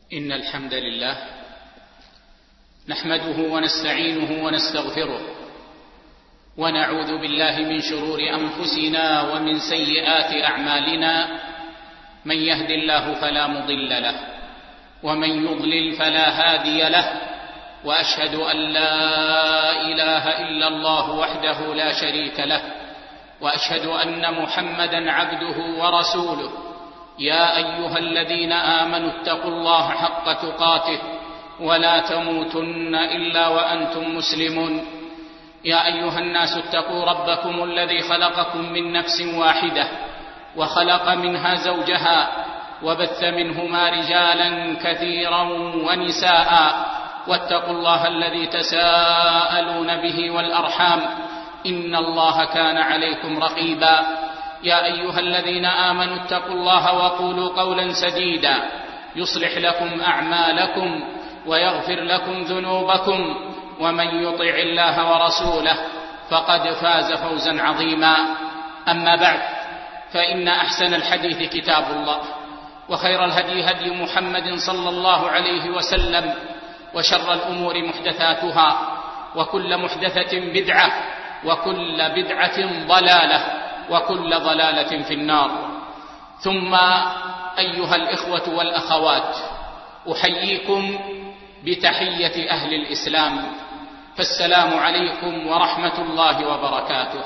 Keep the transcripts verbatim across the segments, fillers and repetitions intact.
إن الحمد لله نحمده ونستعينه ونستغفره ونعوذ بالله من شرور أنفسنا ومن سيئات أعمالنا. من يهد الله فلا مضل له ومن يضلل فلا هادي له، وأشهد أن لا إله إلا الله وحده لا شريك له، وأشهد أن محمدا عبده ورسوله. يا أيها الذين آمنوا اتقوا الله حق تقاته ولا تموتن إلا وأنتم مسلمون. يا أيها الناس اتقوا ربكم الذي خلقكم من نفس واحدة وخلق منها زوجها وبث منهما رجالا كثيرا ونساء، واتقوا الله الذي تساءلون به والأرحام إن الله كان عليكم رقيبا. يا أيها الذين آمنوا اتقوا الله وقولوا قولا سديدا يصلح لكم أعمالكم ويغفر لكم ذنوبكم، ومن يطع الله ورسوله فقد فاز فوزا عظيما. أما بعد، فإن أحسن الحديث كتاب الله، وخير الهدي هدي محمد صلى الله عليه وسلم، وشر الأمور محدثاتها، وكل محدثة بدعة، وكل بدعة ضلالة، وكل ضلالة في النار. ثم أيها الإخوة والأخوات، أحييكم بتحية أهل الإسلام، فالسلام عليكم ورحمة الله وبركاته.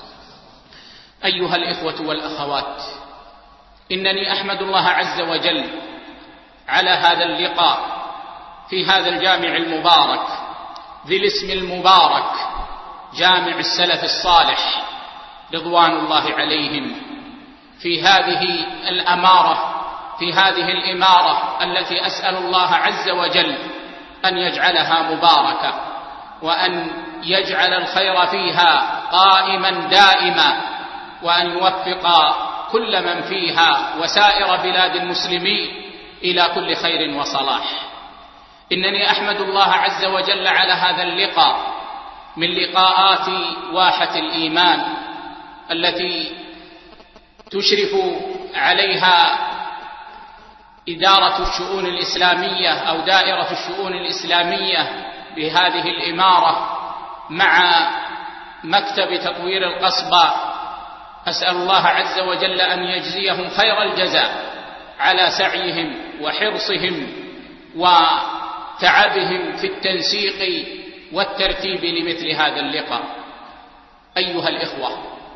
أيها الإخوة والأخوات، إنني أحمد الله عز وجل على هذا اللقاء في هذا الجامع المبارك ذي الاسم المبارك، جامع السلف الصالح رضوان الله عليهم، في هذه الأمارة في هذه الإمارة التي أسأل الله عز وجل أن يجعلها مباركة، وأن يجعل الخير فيها قائما دائما، وأن يوفق كل من فيها وسائر بلاد المسلمين إلى كل خير وصلاح. إنني أحمد الله عز وجل على هذا اللقاء من لقاءات واحة الإيمان التي تشرف عليها إدارة الشؤون الإسلامية أو دائرة الشؤون الإسلامية بهذه الإمارة مع مكتب تطوير القصبة. أسأل الله عز وجل أن يجزيهم خير الجزاء على سعيهم وحرصهم وتعبهم في التنسيق والترتيب لمثل هذا اللقاء. أيها الإخوة،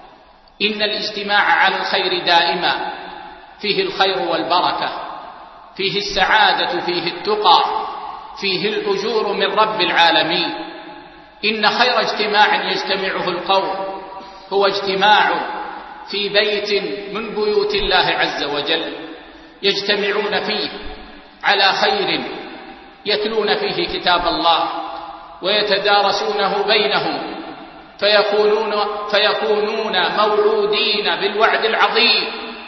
إن الاجتماع على الخير دائما فيه الخير والبركة، فيه السعادة، فيه التقى، فيه الأجور من رب العالمين. إن خير اجتماع يجتمعه القوم هو اجتماع في بيت من بيوت الله عز وجل، يجتمعون فيه على خير، يتلون فيه كتاب الله ويتدارسونه بينهم، فيكونون, فيكونون موعودين بالوعد العظيم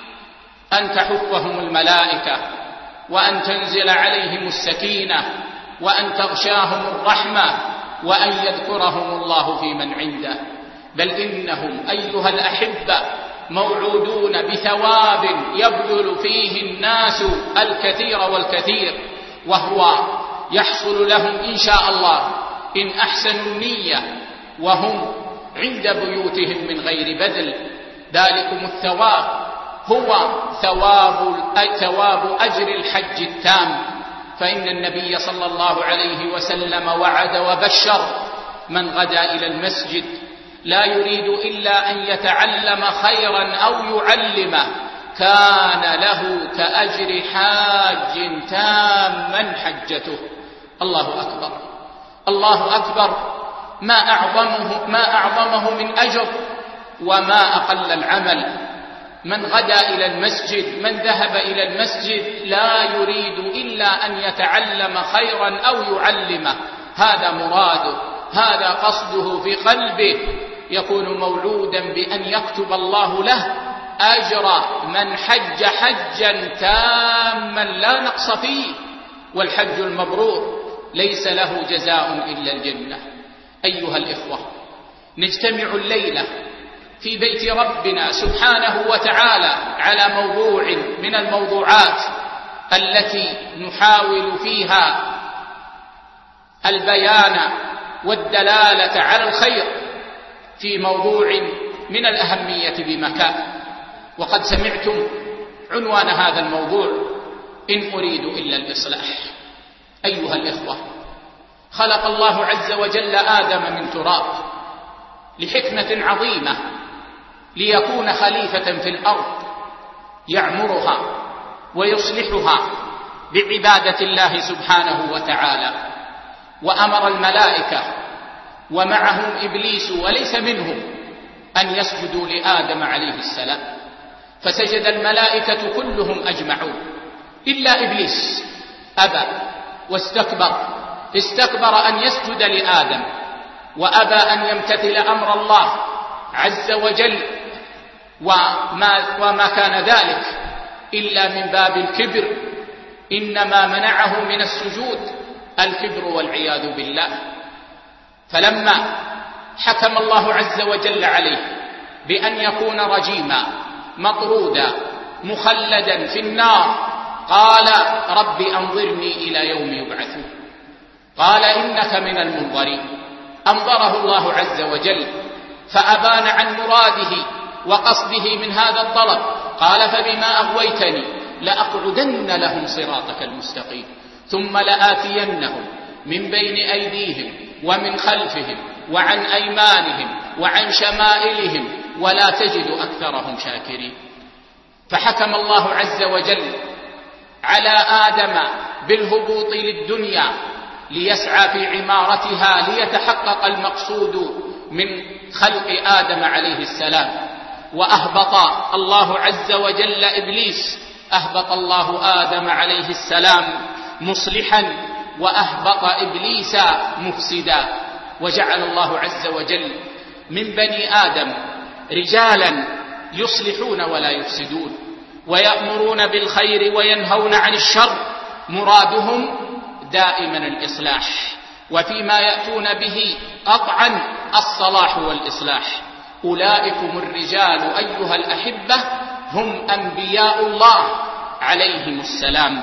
أن تحفهم الملائكة، وأن تنزل عليهم السكينة، وأن تغشاهم الرحمة، وأن يذكرهم الله في من عنده. بل إنهم أيها الأحبة موعودون بثواب يبذل فيه الناس الكثير والكثير، وهو يحصل لهم إن شاء الله إن أحسنوا النية وهم عند بيوتهم من غير بذل. ذلكم الثواب هو ثواب ثواب أجر الحج التام. فإن النبي صلى الله عليه وسلم وعد وبشر من غدا إلى المسجد لا يريد إلا أن يتعلم خيرا أو يعلمه كان له كأجر حاج تاما حجته. الله أكبر، الله أكبر، ما أعظمه, ما أعظمه من أجر وما أقل العمل. من غدا إلى المسجد، من ذهب إلى المسجد لا يريد إلا أن يتعلم خيرا أو يعلمه، هذا مراده، هذا قصده في قلبه، يكون مولودا بأن يكتب الله له أجر من حج حجا تاما لا نقص فيه. والحج المبرور ليس له جزاء إلا الجنة. أيها الإخوة، نجتمع الليلة في بيت ربنا سبحانه وتعالى على موضوع من الموضوعات التي نحاول فيها البيان والدلالة على الخير في موضوع من الأهمية بمكان. وقد سمعتم عنوان هذا الموضوع: إن أريد إلا الإصلاح. أيها الإخوة، خلق الله عز وجل آدم من تراب لحكمة عظيمة، ليكون خليفة في الأرض يعمرها ويصلحها بعبادة الله سبحانه وتعالى. وأمر الملائكة ومعهم إبليس وليس منهم أن يسجدوا لآدم عليه السلام، فسجد الملائكة كلهم أجمعون إلا إبليس أبى واستكبر، استكبر أن يسجد لآدم، وأبى أن يمتثل أمر الله عز وجل، وما, وما كان ذلك إلا من باب الكبر. إنما منعه من السجود الكبر والعياذ بالله. فلما حكم الله عز وجل عليه بأن يكون رجيما مطرودا مخلدا في النار، قال: رب أنظرني إلى يوم يبعثون. قال: إنك من المنظرين. أنظره الله عز وجل فأبان عن مراده وقصده من هذا الطلب. قال: فبما أغويتني لأقعدن لهم صراطك المستقيم ثم لآتينهم من بين أيديهم ومن خلفهم وعن أيمانهم وعن شمائلهم ولا تجد أكثرهم شاكرين. فحكم الله عز وجل على آدم بالهبوط للدنيا ليسعى في عمارتها ليتحقق المقصود من خلق آدم عليه السلام. وأهبط الله عز وجل إبليس، أهبط الله آدم عليه السلام مصلحا، وأهبط إبليس مفسدا. وجعل الله عز وجل من بني آدم رجالا يصلحون ولا يفسدون، ويأمرون بالخير وينهون عن الشر، مرادهم دائما الإصلاح، وفيما يأتون به قطعا الصلاح والإصلاح. أولئكم الرجال أيها الأحبة هم أنبياء الله عليهم السلام.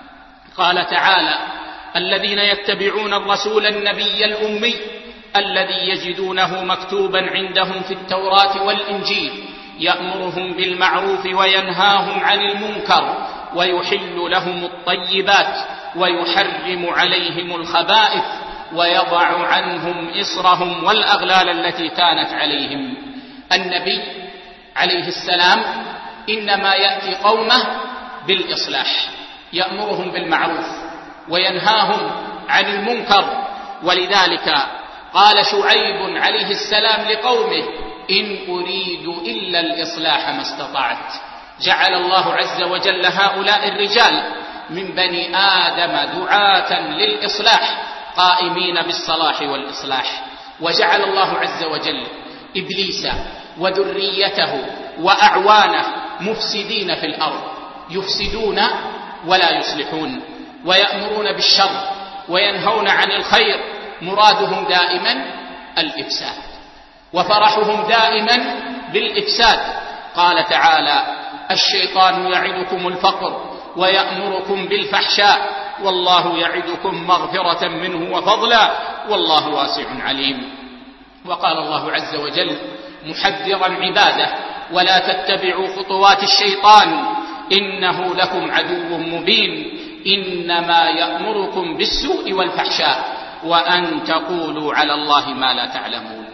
قال تعالى: الذين يتبعون الرسول النبي الأمي الذي يجدونه مكتوبا عندهم في التوراة والإنجيل يأمرهم بالمعروف وينهاهم عن المنكر ويحل لهم الطيبات ويحرم عليهم الخبائث ويضع عنهم إصرهم والأغلال التي كانت عليهم. النبي عليه السلام إنما يأتي قومه بالإصلاح، يأمرهم بالمعروف وينهاهم عن المنكر. ولذلك قال شعيب عليه السلام لقومه: إن أريد إلا الإصلاح ما استطعت. جعل الله عز وجل هؤلاء الرجال من بني آدم دعاة للإصلاح قائمين بالصلاح والإصلاح. وجعل الله عز وجل إبليس وذريته وأعوانه مفسدين في الأرض، يفسدون ولا يصلحون، ويأمرون بالشر وينهون عن الخير، مرادهم دائما الإفساد، وفرحهم دائما بالإفساد. قال تعالى: الشيطان يعدكم الفقر ويأمركم بالفحشاء والله يعدكم مغفرة منه وفضلا والله واسع عليم. وقال الله عز وجل محذرا عباده: ولا تتبعوا خطوات الشيطان إنه لكم عدو مبين إنما يأمركم بالسوء والفحشاء وأن تقولوا على الله ما لا تعلمون.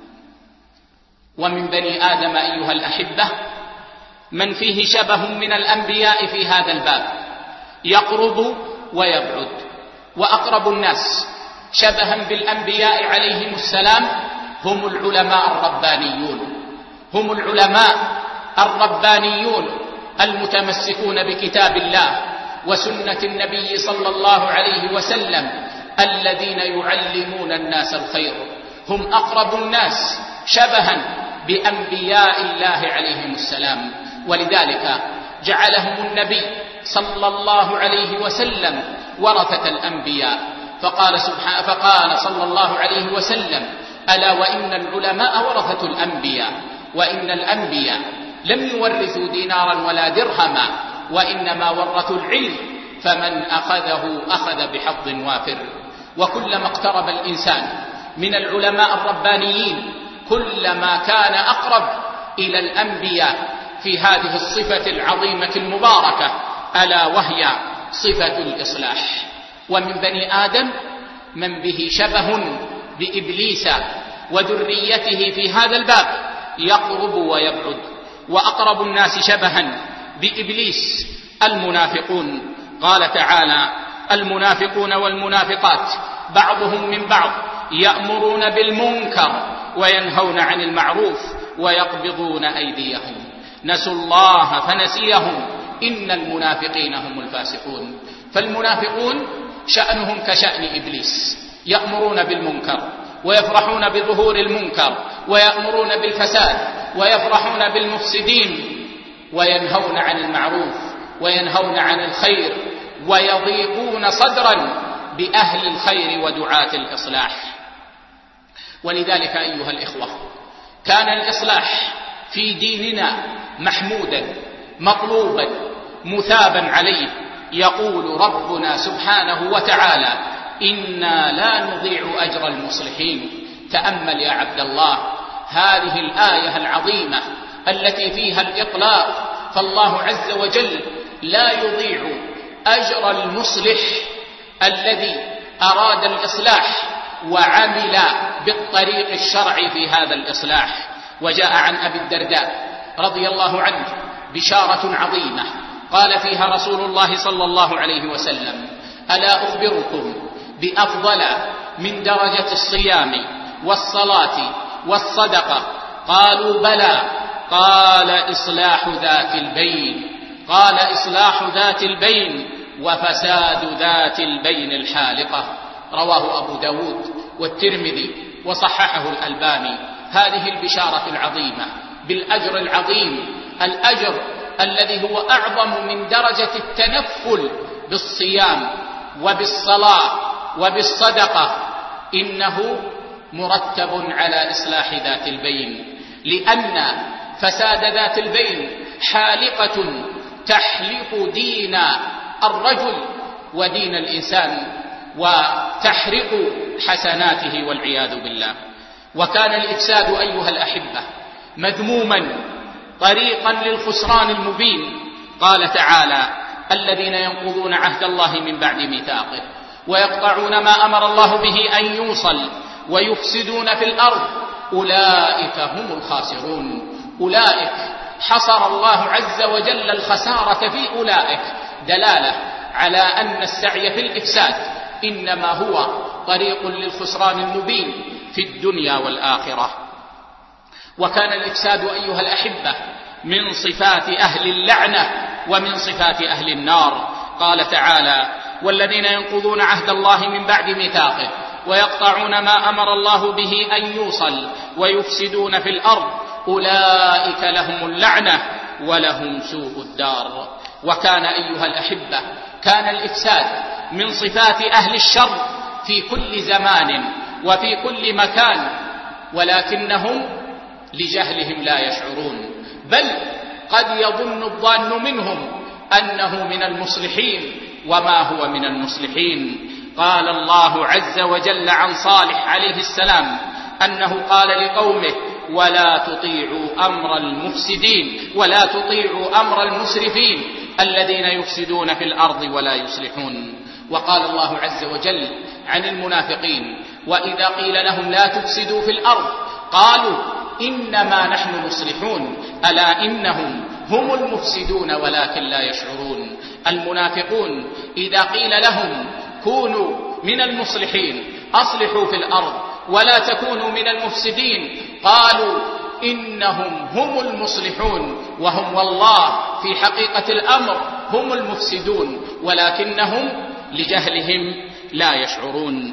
ومن بني آدم أيها الأحبة من فيه شبه من الأنبياء في هذا الباب، يقرب ويبعد. وأقرب الناس شبها بالأنبياء عليهم السلام هم العلماء الربانيون، هم العلماء الربانيون المتمسكون بكتاب الله وسنة النبي صلى الله عليه وسلم الذين يعلمون الناس الخير. هم أقرب الناس شبها بأنبياء الله عليهم السلام، ولذلك جعلهم النبي صلى الله عليه وسلم ورثة الأنبياء. فقال سبحانه فقال صلى الله عليه وسلم: ألا وإن العلماء ورثة الأنبياء، وإن الأنبياء لم يورثوا دينارا ولا درهما وإنما ورثوا العلم فمن أخذه أخذ بحظ وافر. وكلما اقترب الإنسان من العلماء الربانيين كلما كان أقرب إلى الأنبياء في هذه الصفة العظيمة المباركة، ألا وهي صفة الإصلاح. ومن بني آدم من به شبه بإبليس وذريته في هذا الباب يقرب ويبعد، وأقرب الناس شبها بإبليس المنافقون. قال تعالى: المنافقون والمنافقات بعضهم من بعض يأمرون بالمنكر وينهون عن المعروف ويقبضون أيديهم نسوا الله فنسيهم إن المنافقين هم الفاسقون. فالمنافقون شأنهم كشأن إبليس، يأمرون بالمنكر ويفرحون بظهور المنكر، ويأمرون بالفساد ويفرحون بالمفسدين، وينهون عن المعروف وينهون عن الخير، ويضيقون صدرا بأهل الخير ودعاة الإصلاح. ولذلك أيها الإخوة كان الإصلاح في ديننا محمودا مطلوبا مثابا عليه. يقول ربنا سبحانه وتعالى: إنا لا نضيع أجر المصلحين. تأمل يا عبد الله هذه الآية العظيمة التي فيها الإطلاق، فالله عز وجل لا يضيع أجر المصلح الذي أراد الإصلاح وعمل بالطريق الشرعي في هذا الإصلاح. وجاء عن أبي الدرداء رضي الله عنه بشارة عظيمة قال فيها رسول الله صلى الله عليه وسلم: ألا أخبركم بأفضل من درجة الصيام والصلاة والصدقة؟ قالوا بلى. قال: إصلاح ذات البين. قال: إصلاح ذات البين وفساد ذات البين الحالقة. رواه أبو داود والترمذي وصححه الألباني. هذه البشارة العظيمة بالأجر العظيم، الأجر الذي هو أعظم من درجة التنفل بالصيام وبالصلاة وبالصدقة، إنه مرتب على إصلاح ذات البين، لأن فساد ذات البين حالقة تحلق دين الرجل ودين الإنسان وتحرق حسناته والعياذ بالله. وكان الإفساد أيها الأحبة مذموما طريقا للخسران المبين. قال تعالى: الذين ينقضون عهد الله من بعد ميثاقه ويقطعون ما أمر الله به أن يوصل ويفسدون في الأرض أولئك هم الخاسرون. أولئك حصر الله عز وجل الخسارة في أولئك، دلالة على أن السعي في الإفساد إنما هو طريق للخسران المبين في الدنيا والآخرة. وكان الإفساد أيها الأحبة من صفات أهل اللعنة ومن صفات أهل النار. قال تعالى: والذين ينقضون عهد الله من بعد ميثاقه ويقطعون ما أمر الله به أن يوصل ويفسدون في الأرض أولئك لهم اللعنة ولهم سوء الدار. وكان أيها الأحبة كان الإفساد من صفات أهل الشر في كل زمان وفي كل مكان، ولكنهم لجهلهم لا يشعرون، بل قد يظن الظان منهم أنه من المصلحين وما هو من المصلحين. قال الله عز وجل عن صالح عليه السلام أنه قال لقومه: ولا تطيعوا أمر المفسدين ولا تطيعوا أمر المسرفين الذين يفسدون في الأرض ولا يصلحون. وقال الله عز وجل عن المنافقين: وإذا قيل لهم لا تفسدوا في الأرض قالوا إنما نحن مصلحون ألا إنهم هم المفسدون ولكن لا يشعرون. المنافقون إذا قيل لهم كونوا من المصلحين، أصلحوا في الأرض ولا تكونوا من المفسدين، قالوا إنهم هم المصلحون وهم والله في حقيقة الأمر هم المفسدون ولكنهم لجهلهم لا يشعرون.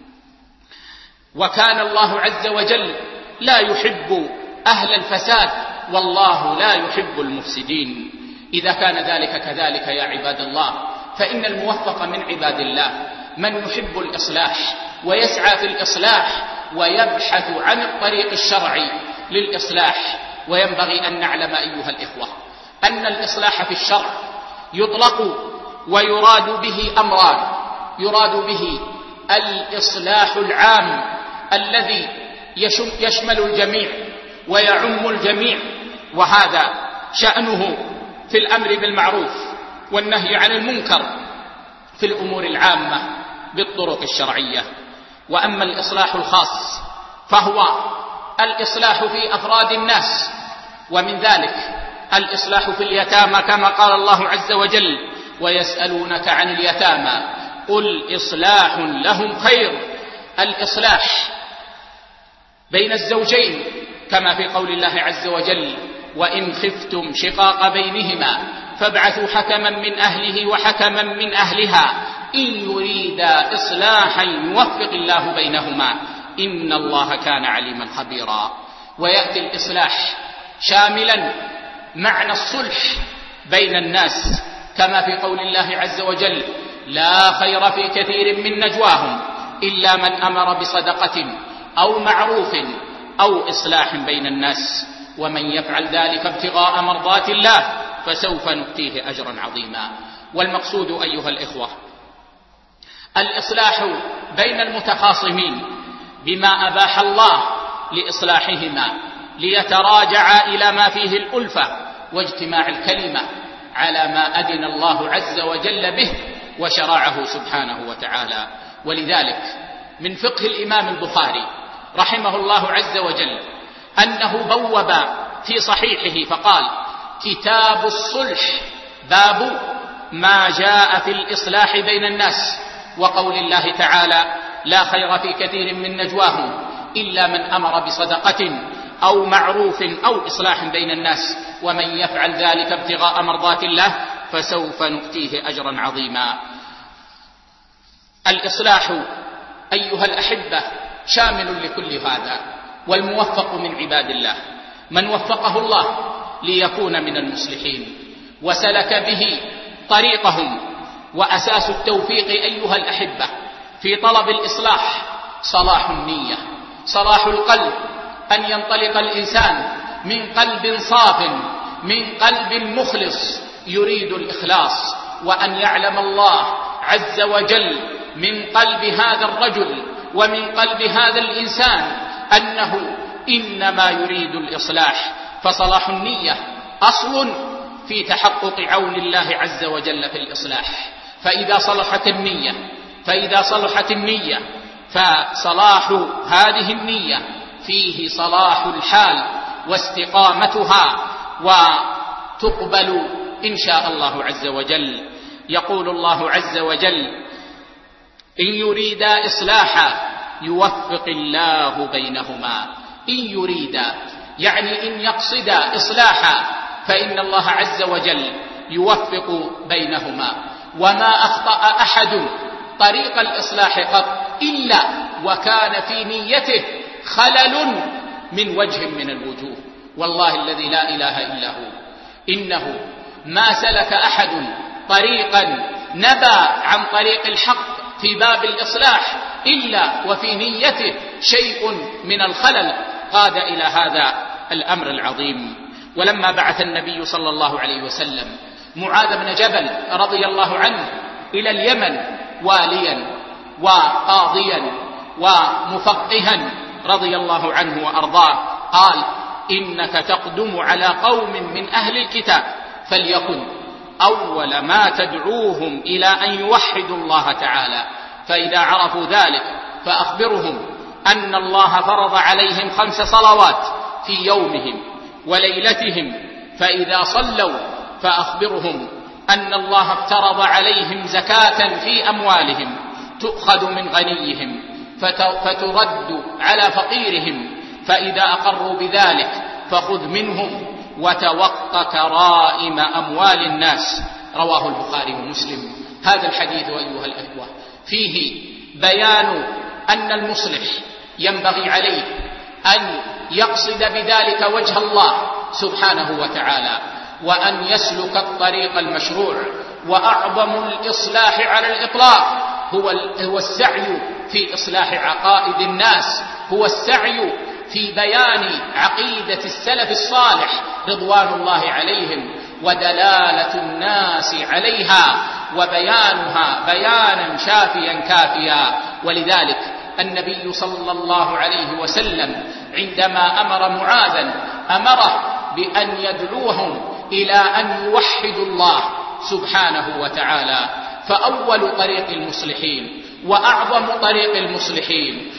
وكان الله عز وجل لا يحب أهل الفساد والله لا يحب المفسدين. إذا كان ذلك كذلك يا عباد الله، فإن الموفق من عباد الله من يحب الإصلاح ويسعى في الإصلاح ويبحث عن الطريق الشرعي للإصلاح. وينبغي أن نعلم أيها الإخوة أن الإصلاح في الشرع يطلق ويراد به أمران: يراد به الإصلاح العام الذي يشمل الجميع ويعم الجميع، وهذا شأنه في الأمر بالمعروف والنهي عن المنكر في الأمور العامة بالطرق الشرعية. وأما الإصلاح الخاص فهو الإصلاح في أفراد الناس، ومن ذلك الإصلاح في اليتامى كما قال الله عز وجل: ويسألونك عن اليتامى قل إصلاح لهم خير. الإصلاح بين الزوجين كما في قول الله عز وجل: وإن خفتم شقاق بينهما فابعثوا حكما من أهله وحكما من أهلها إن يريدا إصلاحا يوفق الله بينهما إن الله كان عليما خبيرا. ويأتي الإصلاح شاملا معنى الصلح بين الناس كما في قول الله عز وجل: لا خير في كثير من نجواهم إلا من أمر بصدقة أو معروف أو إصلاح بين الناس ومن يفعل ذلك ابتغاء مرضات الله فسوف نؤتيه أجرا عظيما. والمقصود أيها الإخوة الإصلاح بين المتخاصمين بما أباح الله لإصلاحهما ليتراجعا إلى ما فيه الألفة واجتماع الكلمة على ما أذن الله عز وجل به وشرعه سبحانه وتعالى. ولذلك من فقه الإمام البخاري رحمه الله عز وجل أنه بوب في صحيحه فقال: كتاب الصلح باب ما جاء في الإصلاح بين الناس، وقول الله تعالى: لا خير في كثير من نجواهم إلا من أمر بصدقة أو معروف أو إصلاح بين الناس ومن يفعل ذلك ابتغاء مرضات الله فسوف نؤتيه أجرا عظيما. الإصلاح أيها الأحبة شامل لكل هذا، والموفق من عباد الله من وفقه الله ليكون من المصلحين وسلك به طريقهم. وأساس التوفيق أيها الأحبة في طلب الإصلاح صلاح النية، صلاح القلب، أن ينطلق الإنسان من قلب صاف، من قلب مخلص يريد الإخلاص، وأن يعلم الله عز وجل من قلب هذا الرجل ومن قلب هذا الإنسان أنه إنما يريد الإصلاح. فصلاح النية أصل في تحقق عون الله عز وجل في الإصلاح. فإذا صلحت النية فإذا صلحت النية فصلاح هذه النية فيه صلاح الحال واستقامتها وتقبل إن شاء الله عز وجل. يقول الله عز وجل: إن يريدا إصلاحا يوفق الله بينهما. إن يريدا يعني إن يقصدا إصلاحا فإن الله عز وجل يوفق بينهما. وما أخطأ أحد طريق الإصلاح قط إلا وكان في نيته خلل من وجه من الوجوه. والله الذي لا إله إلا هو إنه ما سلك أحد طريقا نبى عن طريق الحق في باب الإصلاح إلا وفي نيته شيء من الخلل قاد إلى هذا الأمر العظيم. ولما بعث النبي صلى الله عليه وسلم معاذ بن جبل رضي الله عنه إلى اليمن واليا وقاضيا ومفقها رضي الله عنه وأرضاه، قال: إنك تقدم على قوم من أهل الكتاب فليكن أول ما تدعوهم إلى أن يوحدوا الله تعالى، فإذا عرفوا ذلك فأخبرهم أن الله فرض عليهم خمس صلوات في يومهم وليلتهم، فإذا صلوا فأخبرهم أن الله افترض عليهم زكاة في أموالهم تؤخذ من غنيهم فترد على فقيرهم، فإذا أقروا بذلك فخذ منهم وتوق كرائم أموال الناس. رواه البخاري ومسلم. هذا الحديث أيها الأخوة فيه بيان أن المصلح ينبغي عليه أن يقصد بذلك وجه الله سبحانه وتعالى وأن يسلك الطريق المشروع. وأعظم الإصلاح على الإطلاق هو السعي في إصلاح عقائد الناس، هو السعي في بيان عقيدة السلف الصالح رضوان الله عليهم ودلالة الناس عليها وبيانها بيانا شافيا كافيا. ولذلك النبي صلى الله عليه وسلم عندما أمر معاذا أمره بأن يدعوهم إلى أن يوحدوا الله سبحانه وتعالى. فأول طريق المصلحين وأعظم طريق المصلحين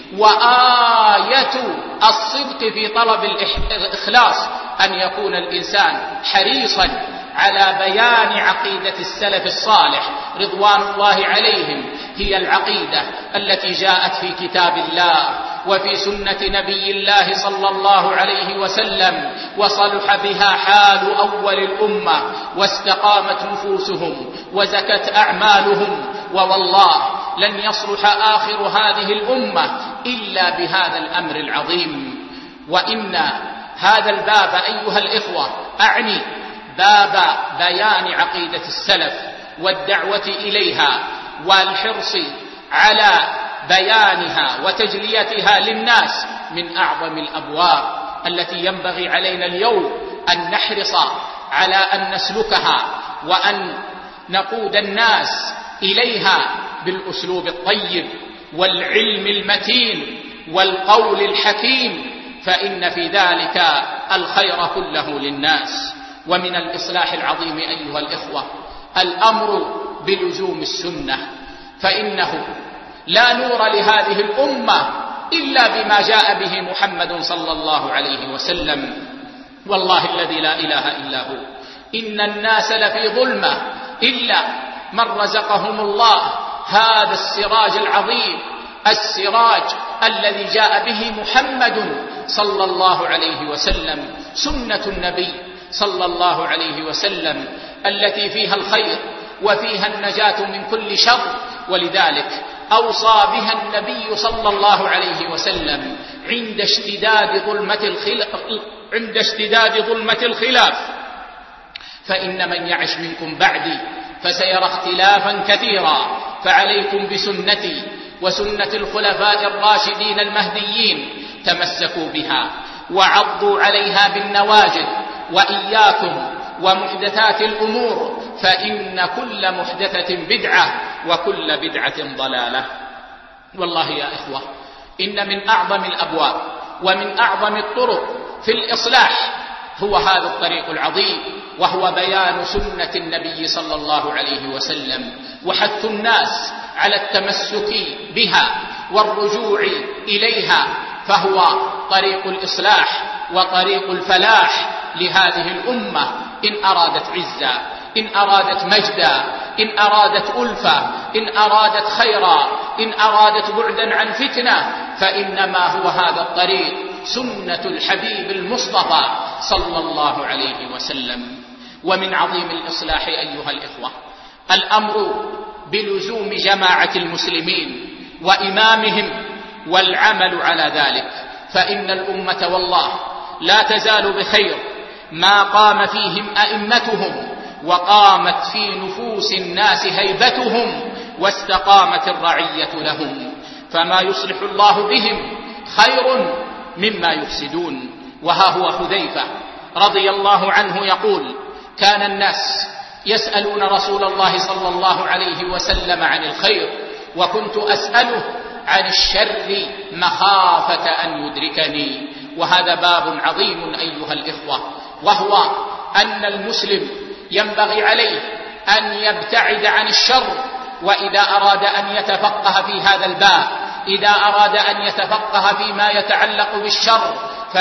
وآية الصدق في طلب الإخلاص أن يكون الإنسان حريصا على بيان عقيدة السلف الصالح رضوان الله عليهم، هي العقيدة التي جاءت في كتاب الله وفي سنة نبي الله صلى الله عليه وسلم، وصلح بها حال أول الأمة، واستقامت نفوسهم وزكت أعمالهم. ووالله لن يصلح آخر هذه الأمة إلا بهذا الأمر العظيم. وإن هذا الباب أيها الإخوة، أعني باب بيان عقيدة السلف والدعوة إليها والحرص على بيانها وتجليتها للناس، من أعظم الأبواب التي ينبغي علينا اليوم أن نحرص على أن نسلكها وأن نقود الناس إليها بالأسلوب الطيب والعلم المتين والقول الحكيم، فإن في ذلك الخير كله للناس. ومن الإصلاح العظيم أيها الإخوة الأمر بلزوم السنة، فإنه لا نور لهذه الأمة إلا بما جاء به محمد صلى الله عليه وسلم. والله الذي لا إله إلا هو إن الناس لفي ظلمة إلا من رزقهم الله هذا السراج العظيم، السراج الذي جاء به محمد صلى الله عليه وسلم، سنة النبي صلى الله عليه وسلم التي فيها الخير وفيها النجاة من كل شر. ولذلك أوصى بها النبي صلى الله عليه وسلم عند اشتداد ظلمة الخلاف عند اشتداد ظلمة الخلاف فإن من يعش منكم بعدي فسيرى اختلافا كثيرا، فعليكم بسنتي وسنة الخلفاء الراشدين المهديين، تمسكوا بها وعضوا عليها بالنواجذ، وإياكم ومحدثات الأمور فإن كل محدثة بدعة وكل بدعة ضلالة. والله يا إخوة إن من أعظم الأبواب ومن أعظم الطرق في الإصلاح هو هذا الطريق العظيم، وهو بيان سنة النبي صلى الله عليه وسلم وحث الناس على التمسك بها والرجوع إليها، فهو طريق الإصلاح وطريق الفلاح لهذه الأمة إن أرادت عزة، إن أرادت مجدا، إن أرادت ألفة، إن أرادت خيرا، إن أرادت بعدا عن فتنة، فإنما هو هذا الطريق سنة الحبيب المصطفى صلى الله عليه وسلم. ومن عظيم الإصلاح أيها الإخوة الأمر بلزوم جماعة المسلمين وإمامهم والعمل على ذلك، فإن الأمة والله لا تزال بخير ما قام فيهم أئمتهم وقامت في نفوس الناس هيبتهم واستقامت الرعية لهم، فما يصلح الله بهم خير مما يفسدون. وها هو حذيفة رضي الله عنه يقول: كان الناس يسألون رسول الله صلى الله عليه وسلم عن الخير، وكنت أسأله عن الشر مخافة أن يدركني. وهذا باب عظيم أيها الإخوة، وهو أن المسلم ينبغي عليه أن يبتعد عن الشر، وإذا أراد أن يتفقه في هذا الباب، إذا أراد أن يتفقه فيما يتعلق بالشر،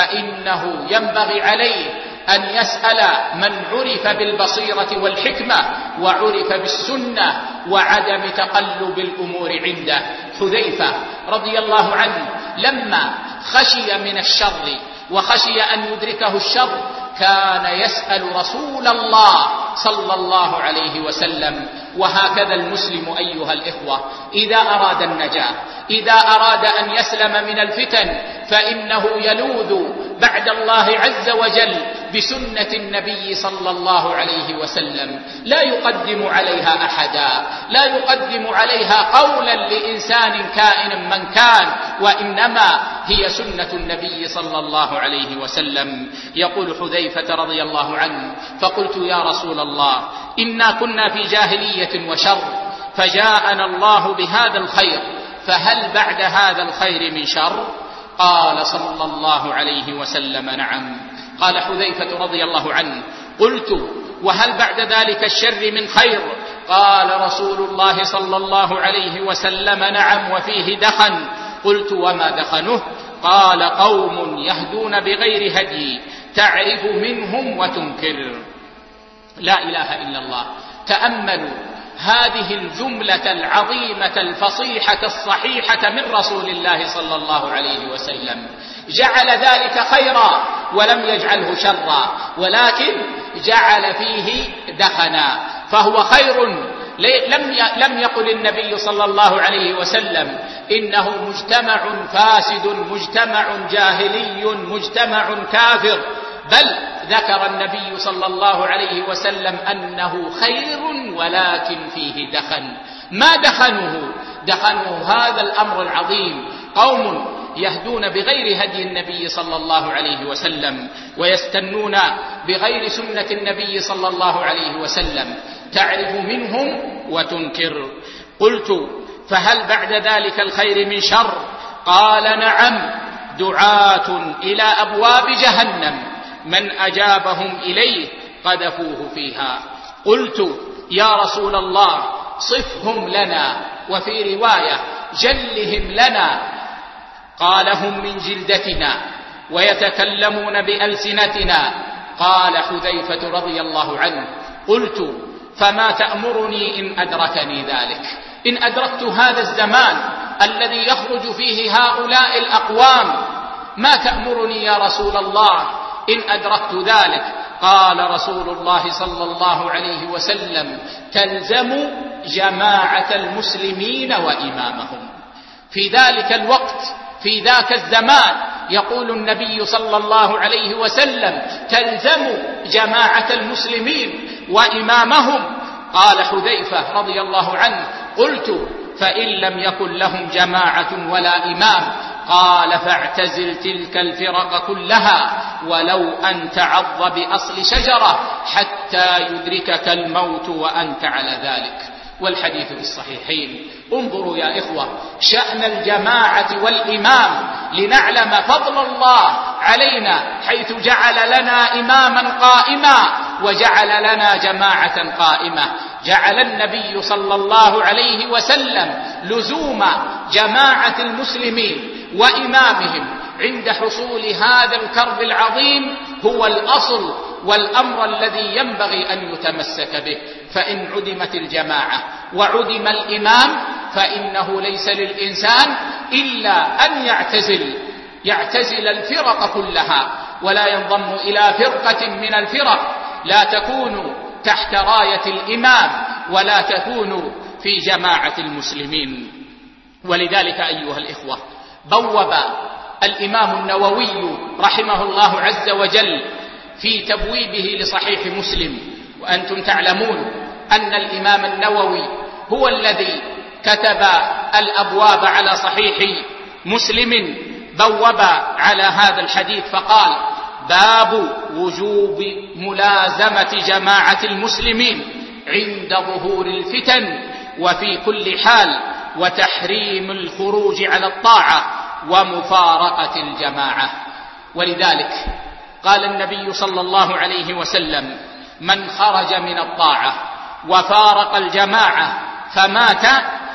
فإنه ينبغي عليه أن يسأل من عرف بالبصيرة والحكمة وعرف بالسنة وعدم تقلب الأمور عنده. حذيفة رضي الله عنه لما خشي من الشر وخشي أن يدركه الشر كان يسأل رسول الله صلى الله عليه وسلم. وهكذا المسلم أيها الإخوة إذا أراد النجاة، إذا أراد أن يسلم من الفتن، فإنه يلوذ بعد الله عز وجل بسنة النبي صلى الله عليه وسلم، لا يقدم عليها أحدا، لا يقدم عليها قولا لإنسان كائن من كان، وإنما هي سنة النبي صلى الله عليه وسلم. يقول حذيفة رضي الله عنه: فقلت يا رسول الله إنا كنا في جاهلية وشر، فجاءنا الله بهذا الخير، فهل بعد هذا الخير من شر؟ قال صلى الله عليه وسلم: نعم. قال حذيفة رضي الله عنه: قلت: وهل بعد ذلك الشر من خير؟ قال رسول الله صلى الله عليه وسلم: نعم، وفيه دخن. قلت: وما دخنه؟ قال: قوم يهدون بغير هدي، تعرف منهم وتنكر. لا إله إلا الله. تأملوا هذه الجملة العظيمة الفصيحة الصحيحة من رسول الله صلى الله عليه وسلم، جعل ذلك خيرا ولم يجعله شرا، ولكن جعل فيه دخنا، فهو خير. لم لم يقل النبي صلى الله عليه وسلم إنه مجتمع فاسد، مجتمع جاهلي، مجتمع كافر، بل ذكر النبي صلى الله عليه وسلم أنه خير ولكن فيه دخن. ما دخنه؟ دخنه هذا الأمر العظيم: قوم يهدون بغير هدي النبي صلى الله عليه وسلم، ويستنون بغير سنة النبي صلى الله عليه وسلم، تعرف منهم وتنكر. قلت: فهل بعد ذلك الخير من شر؟ قال: نعم، دعاة إلى أبواب جهنم، من أجابهم إليه قذفوه فيها. قلت: يا رسول الله صفهم لنا، وفي رواية جلهم لنا. قال: هم من جلدتنا ويتكلمون بألسنتنا. قال حذيفة رضي الله عنه: قلت: فما تأمرني إن أدركني ذلك؟ إن أدركت هذا الزمان الذي يخرج فيه هؤلاء الأقوام، ما تأمرني يا رسول الله إن أدركت ذلك؟ قال رسول الله صلى الله عليه وسلم: تلزم جماعة المسلمين وإمامهم. في ذلك الوقت، في ذاك الزمان، يقول النبي صلى الله عليه وسلم: تلزم جماعة المسلمين وإمامهم. قال حذيفة رضي الله عنه: قلت: فإن لم يكن لهم جماعة ولا إمام؟ قال: فاعتزل تلك الفرق كلها ولو أن تعض بأصل شجرة حتى يدركك الموت وأنت على ذلك. والحديث في الصحيحين. انظروا يا إخوة شأن الجماعة والإمام لنعلم فضل الله علينا، حيث جعل لنا إماما قائما وجعل لنا جماعة قائمة. جعل النبي صلى الله عليه وسلم لزوم جماعة المسلمين وإمامهم عند حصول هذا الكرب العظيم هو الأصل والأمر الذي ينبغي أن يتمسك به. فإن عدمت الجماعة وعدم الإمام فإنه ليس للإنسان إلا أن يعتزل يعتزل الفرق كلها، ولا ينضم إلى فرقة من الفرق، لا تكون تحت راية الإمام ولا تكون في جماعة المسلمين. ولذلك أيها الإخوة بوب الإمام النووي رحمه الله عز وجل في تبويبه لصحيح مسلم، وأنتم تعلمون أن الإمام النووي هو الذي كتب الأبواب على صحيح مسلم، بوب على هذا الحديث فقال: باب وجوب ملازمة جماعة المسلمين عند ظهور الفتن وفي كل حال، وتحريم الخروج على الطاعة ومفارقة الجماعة. ولذلك قال النبي صلى الله عليه وسلم: من خرج من الطاعة وفارق الجماعة فمات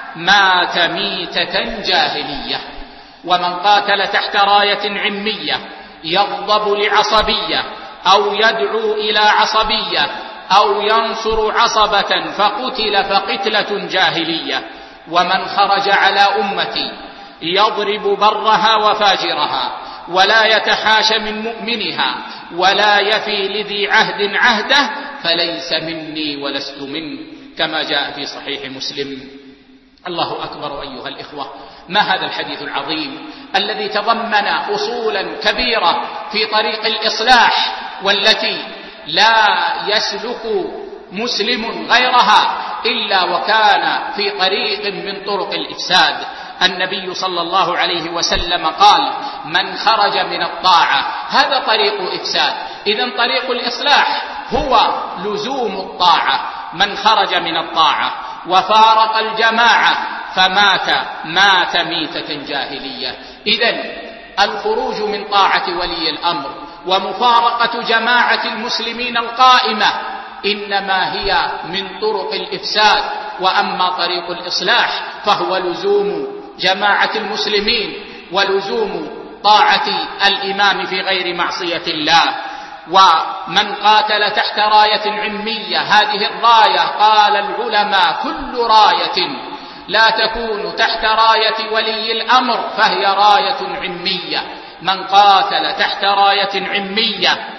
مات ميتة جاهلية. ومن قاتل تحت راية عمية يغضب لعصبية أو يدعو إلى عصبية أو ينصر عصبة فقتل فقتلة جاهلية. ومن خرج على أمتي يضرب برها وفاجرها ولا يتحاشى من مؤمنها ولا يفي لذي عهد عهده فليس مني ولست منه، كما جاء في صحيح مسلم. الله أكبر أيها الإخوة، ما هذا الحديث العظيم الذي تضمن أصولا كبيرة في طريق الإصلاح، والتي لا يسلك مسلم غيرها إلا وكان في طريق من طرق الإفساد. النبي صلى الله عليه وسلم قال: من خرج من الطاعة، هذا طريق إفساد. إذن طريق الإصلاح هو لزوم الطاعة. من خرج من الطاعة وفارق الجماعة فمات مات ميتة جاهلية. إذن الخروج من طاعة ولي الأمر ومفارقة جماعة المسلمين القائمة إنما هي من طرق الإفساد، وأما طريق الإصلاح فهو لزوم جماعة المسلمين ولزوم طاعة الإمام في غير معصية الله. ومن قاتل تحت راية عمية، هذه الراية قال العلماء كل راية لا تكون تحت راية ولي الأمر فهي راية عمية. من قاتل تحت راية عمية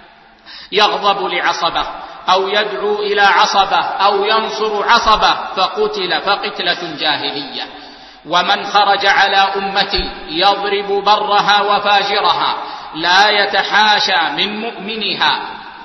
يغضب لعصبة أو يدعو إلى عصبة أو ينصر عصبة فقتل فقتلة جاهلية. ومن خرج على أمتي يضرب برها وفاجرها لا يتحاشى من مؤمنها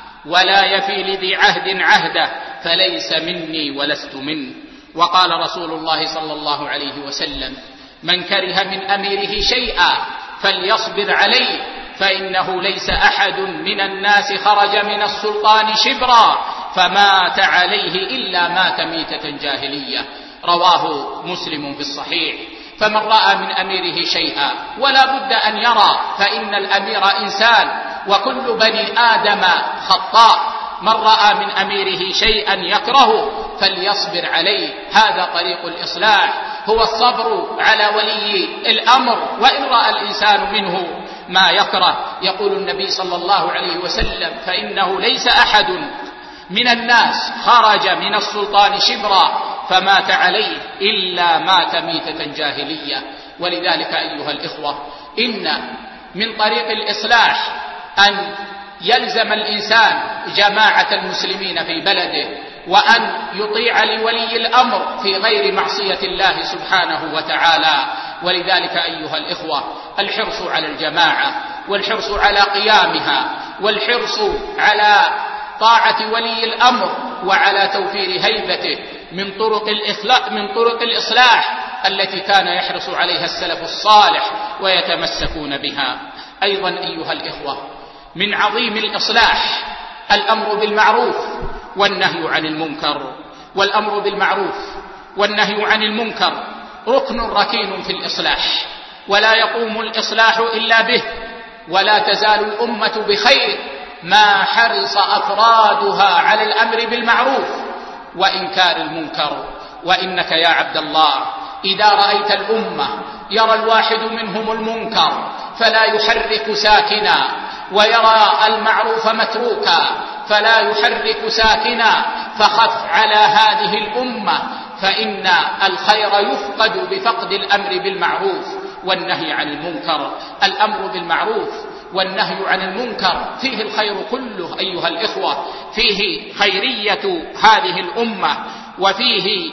ولا يفي لذي عهد عهده فليس مني ولست منه. وقال رسول الله صلى الله عليه وسلم: من كره من أميره شيئا فليصبر عليه، فإنه ليس أحد من الناس خرج من السلطان شبرا فمات عليه إلا مات ميتة جاهلية. رواه مسلم في الصحيح. فمن رأى من أميره شيئا، ولا بد أن يرى، فإن الأمير إنسان وكل بني آدم خطاء. من رأى من أميره شيئا يكرهه فليصبر عليه، هذا طريق الإصلاح، هو الصبر على ولي الأمر وإن رأى الإنسان منه ما يكره. يقول النبي صلى الله عليه وسلم: فإنه ليس أحد من الناس خرج من السلطان شبرا فمات عليه إلا مات ميتة جاهلية. ولذلك أيها الإخوة، إن من طريق الإصلاح أن يلزم الإنسان جماعة المسلمين في بلده، وأن يطيع لولي الأمر في غير معصية الله سبحانه وتعالى. ولذلك أيها الإخوة، الحرص على الجماعة والحرص على قيامها والحرص على طاعة ولي الأمر وعلى توفير هيبته من طرق الإخلاء من طرق الإصلاح التي كان يحرص عليها السلف الصالح ويتمسكون بها. أيضا أيها الإخوة، من عظيم الإصلاح الأمر بالمعروف والنهي عن المنكر. والأمر بالمعروف والنهي عن المنكر ركن ركين في الإصلاح، ولا يقوم الإصلاح إلا به، ولا تزال الأمة بخير ما حرص أفرادها على الأمر بالمعروف وإنكار المنكر. وإنك يا عبد الله إذا رأيت الأمة يرى الواحد منهم المنكر فلا يحرك ساكنا، ويرى المعروف متروكا فلا يحرك ساكنا، فخف على هذه الأمة، فإن الخير يفقد بفقد الأمر بالمعروف والنهي عن المنكر. الأمر بالمعروف والنهي عن المنكر فيه الخير كله أيها الإخوة، فيه خيرية هذه الأمة، وفيه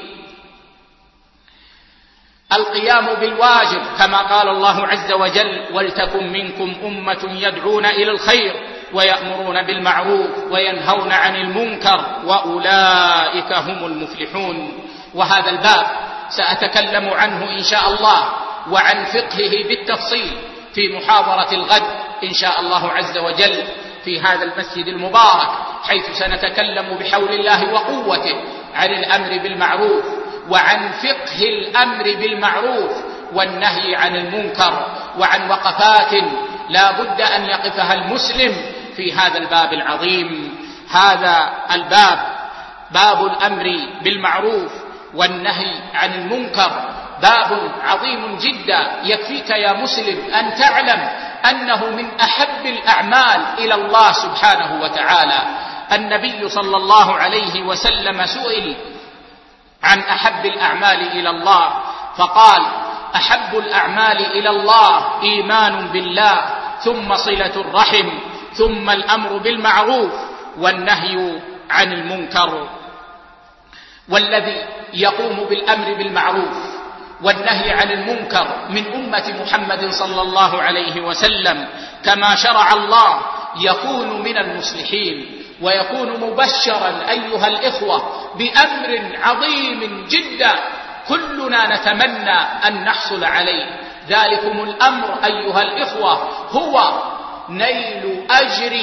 القيام بالواجب كما قال الله عز وجل: ولتكن منكم أمة يدعون إلى الخير ويأمرون بالمعروف وينهون عن المنكر وأولئك هم المفلحون. وهذا الباب سأتكلم عنه إن شاء الله وعن فقهه بالتفصيل في محاضرة الغد إن شاء الله عز وجل في هذا المسجد المبارك، حيث سنتكلم بحول الله وقوته عن الأمر بالمعروف وعن فقه الأمر بالمعروف والنهي عن المنكر، وعن وقفات لا بد أن يقفها المسلم في هذا الباب العظيم. هذا الباب باب الأمر بالمعروف والنهي عن المنكر باب عظيم جدا. يكفيك يا مسلم أن تعلم أنه من أحب الأعمال إلى الله سبحانه وتعالى. النبي صلى الله عليه وسلم سئل عن أحب الأعمال إلى الله فقال: أحب الأعمال إلى الله إيمان بالله، ثم صلة الرحم، ثم الأمر بالمعروف والنهي عن المنكر. والذي يقوم بالأمر بالمعروف والنهي عن المنكر من أمة محمد صلى الله عليه وسلم كما شرع الله يكون من المصلحين، ويكون مبشرا أيها الإخوة بأمر عظيم جدا كلنا نتمنى أن نحصل عليه. ذلكم الأمر أيها الإخوة هو نيل أجر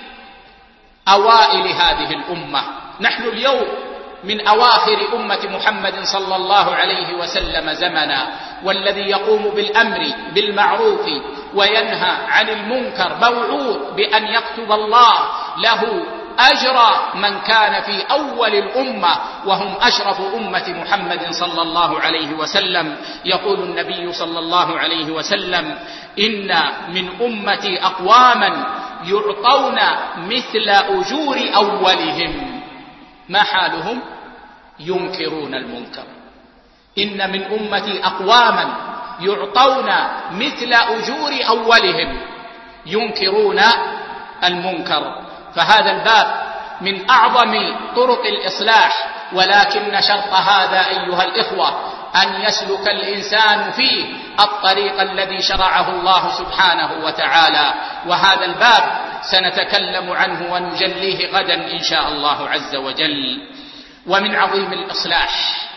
أوائل هذه الأمة. نحن اليوم من أواخر أمة محمد صلى الله عليه وسلم زمنا، والذي يقوم بالأمر بالمعروف وينهى عن المنكر موعود بأن يكتب الله له أجر من كان في أول الأمة وهم أشرف أمة محمد صلى الله عليه وسلم. يقول النبي صلى الله عليه وسلم: إن من أمتي أقواما يعطون مثل أجور أولهم. ما حالهم؟ ينكرون المنكر. إن من أمتي أقواما يعطون مثل أجور أولهم ينكرون المنكر. فهذا الباب من أعظم طرق الإصلاح، ولكن شرط هذا أيها الإخوة أن يسلك الإنسان فيه الطريق الذي شرعه الله سبحانه وتعالى، وهذا الباب سنتكلم عنه ونجليه غدا إن شاء الله عز وجل. ومن عظيم الإصلاح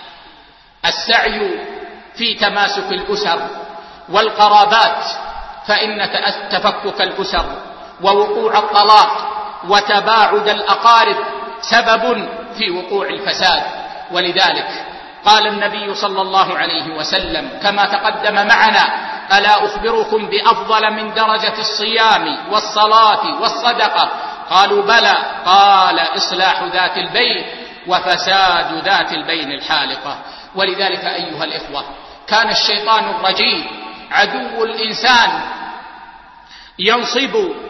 السعي في تماسك الأسر والقرابات، فإن تفكك الأسر ووقوع الطلاق وتباعد الأقارب سبب في وقوع الفساد. ولذلك قال النبي صلى الله عليه وسلم كما تقدم معنا: ألا أخبركم بأفضل من درجة الصيام والصلاة والصدقة؟ قالوا بلى. قال: إصلاح ذات البين وفساد ذات البين الحالقة. ولذلك أيها الإخوة كان الشيطان الرجيم عدو الإنسان ينصب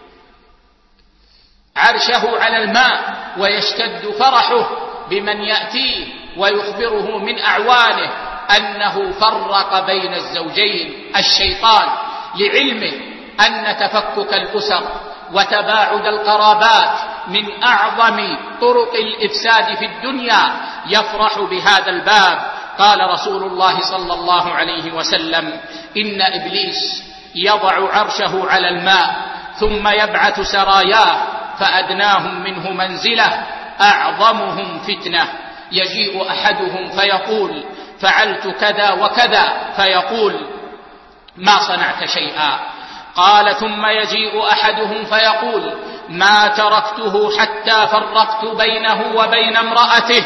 عرشه على الماء ويشتد فرحه بمن يأتيه ويخبره من أعوانه أنه فرق بين الزوجين. الشيطان لعلمه أن تفكك الأسر وتباعد القرابات من أعظم طرق الإفساد في الدنيا يفرح بهذا الباب. قال رسول الله صلى الله عليه وسلم: إن إبليس يضع عرشه على الماء ثم يبعث سراياه فأدناهم منه منزلة أعظمهم فتنة. يجيء أحدهم فيقول: فعلت كذا وكذا، فيقول: ما صنعت شيئا. قال: ثم يجيء أحدهم فيقول: ما تركته حتى فرقت بينه وبين امرأته.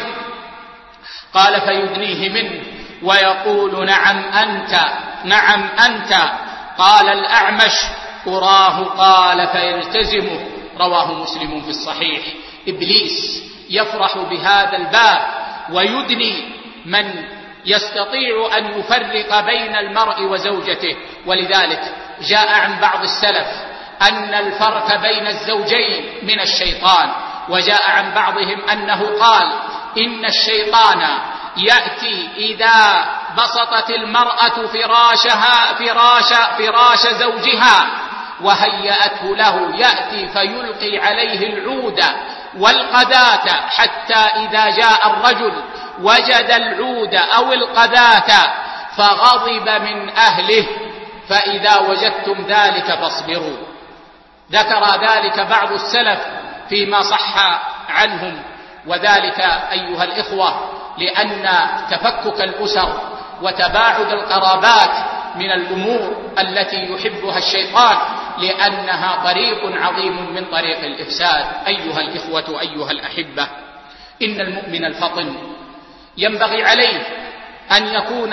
قال: فيدنيه منه ويقول: نعم أنت نعم أنت. قال الأعمش: أراه. قال: فيلتزمه. رواه مسلم في الصحيح. إبليس يفرح بهذا الباب ويدني من يستطيع أن يفرق بين المرء وزوجته. ولذلك جاء عن بعض السلف أن الفرق بين الزوجين من الشيطان، وجاء عن بعضهم أنه قال: إن الشيطان يأتي إذا بسطت المرأة فراشها فراش, فراش زوجها وهيأته له، يأتي فيلقي عليه العود والقذاة حتى إذا جاء الرجل وجد العود أو القذاة فغضب من أهله، فإذا وجدتم ذلك فاصبروا. ذكر ذلك بعض السلف فيما صح عنهم، وذلك أيها الإخوة لأن تفكك الأسر وتباعد القرابات من الأمور التي يحبها الشيطان، لأنها طريق عظيم من طريق الإفساد. أيها الإخوة أيها الأحبة، إن المؤمن الفطن ينبغي عليه أن يكون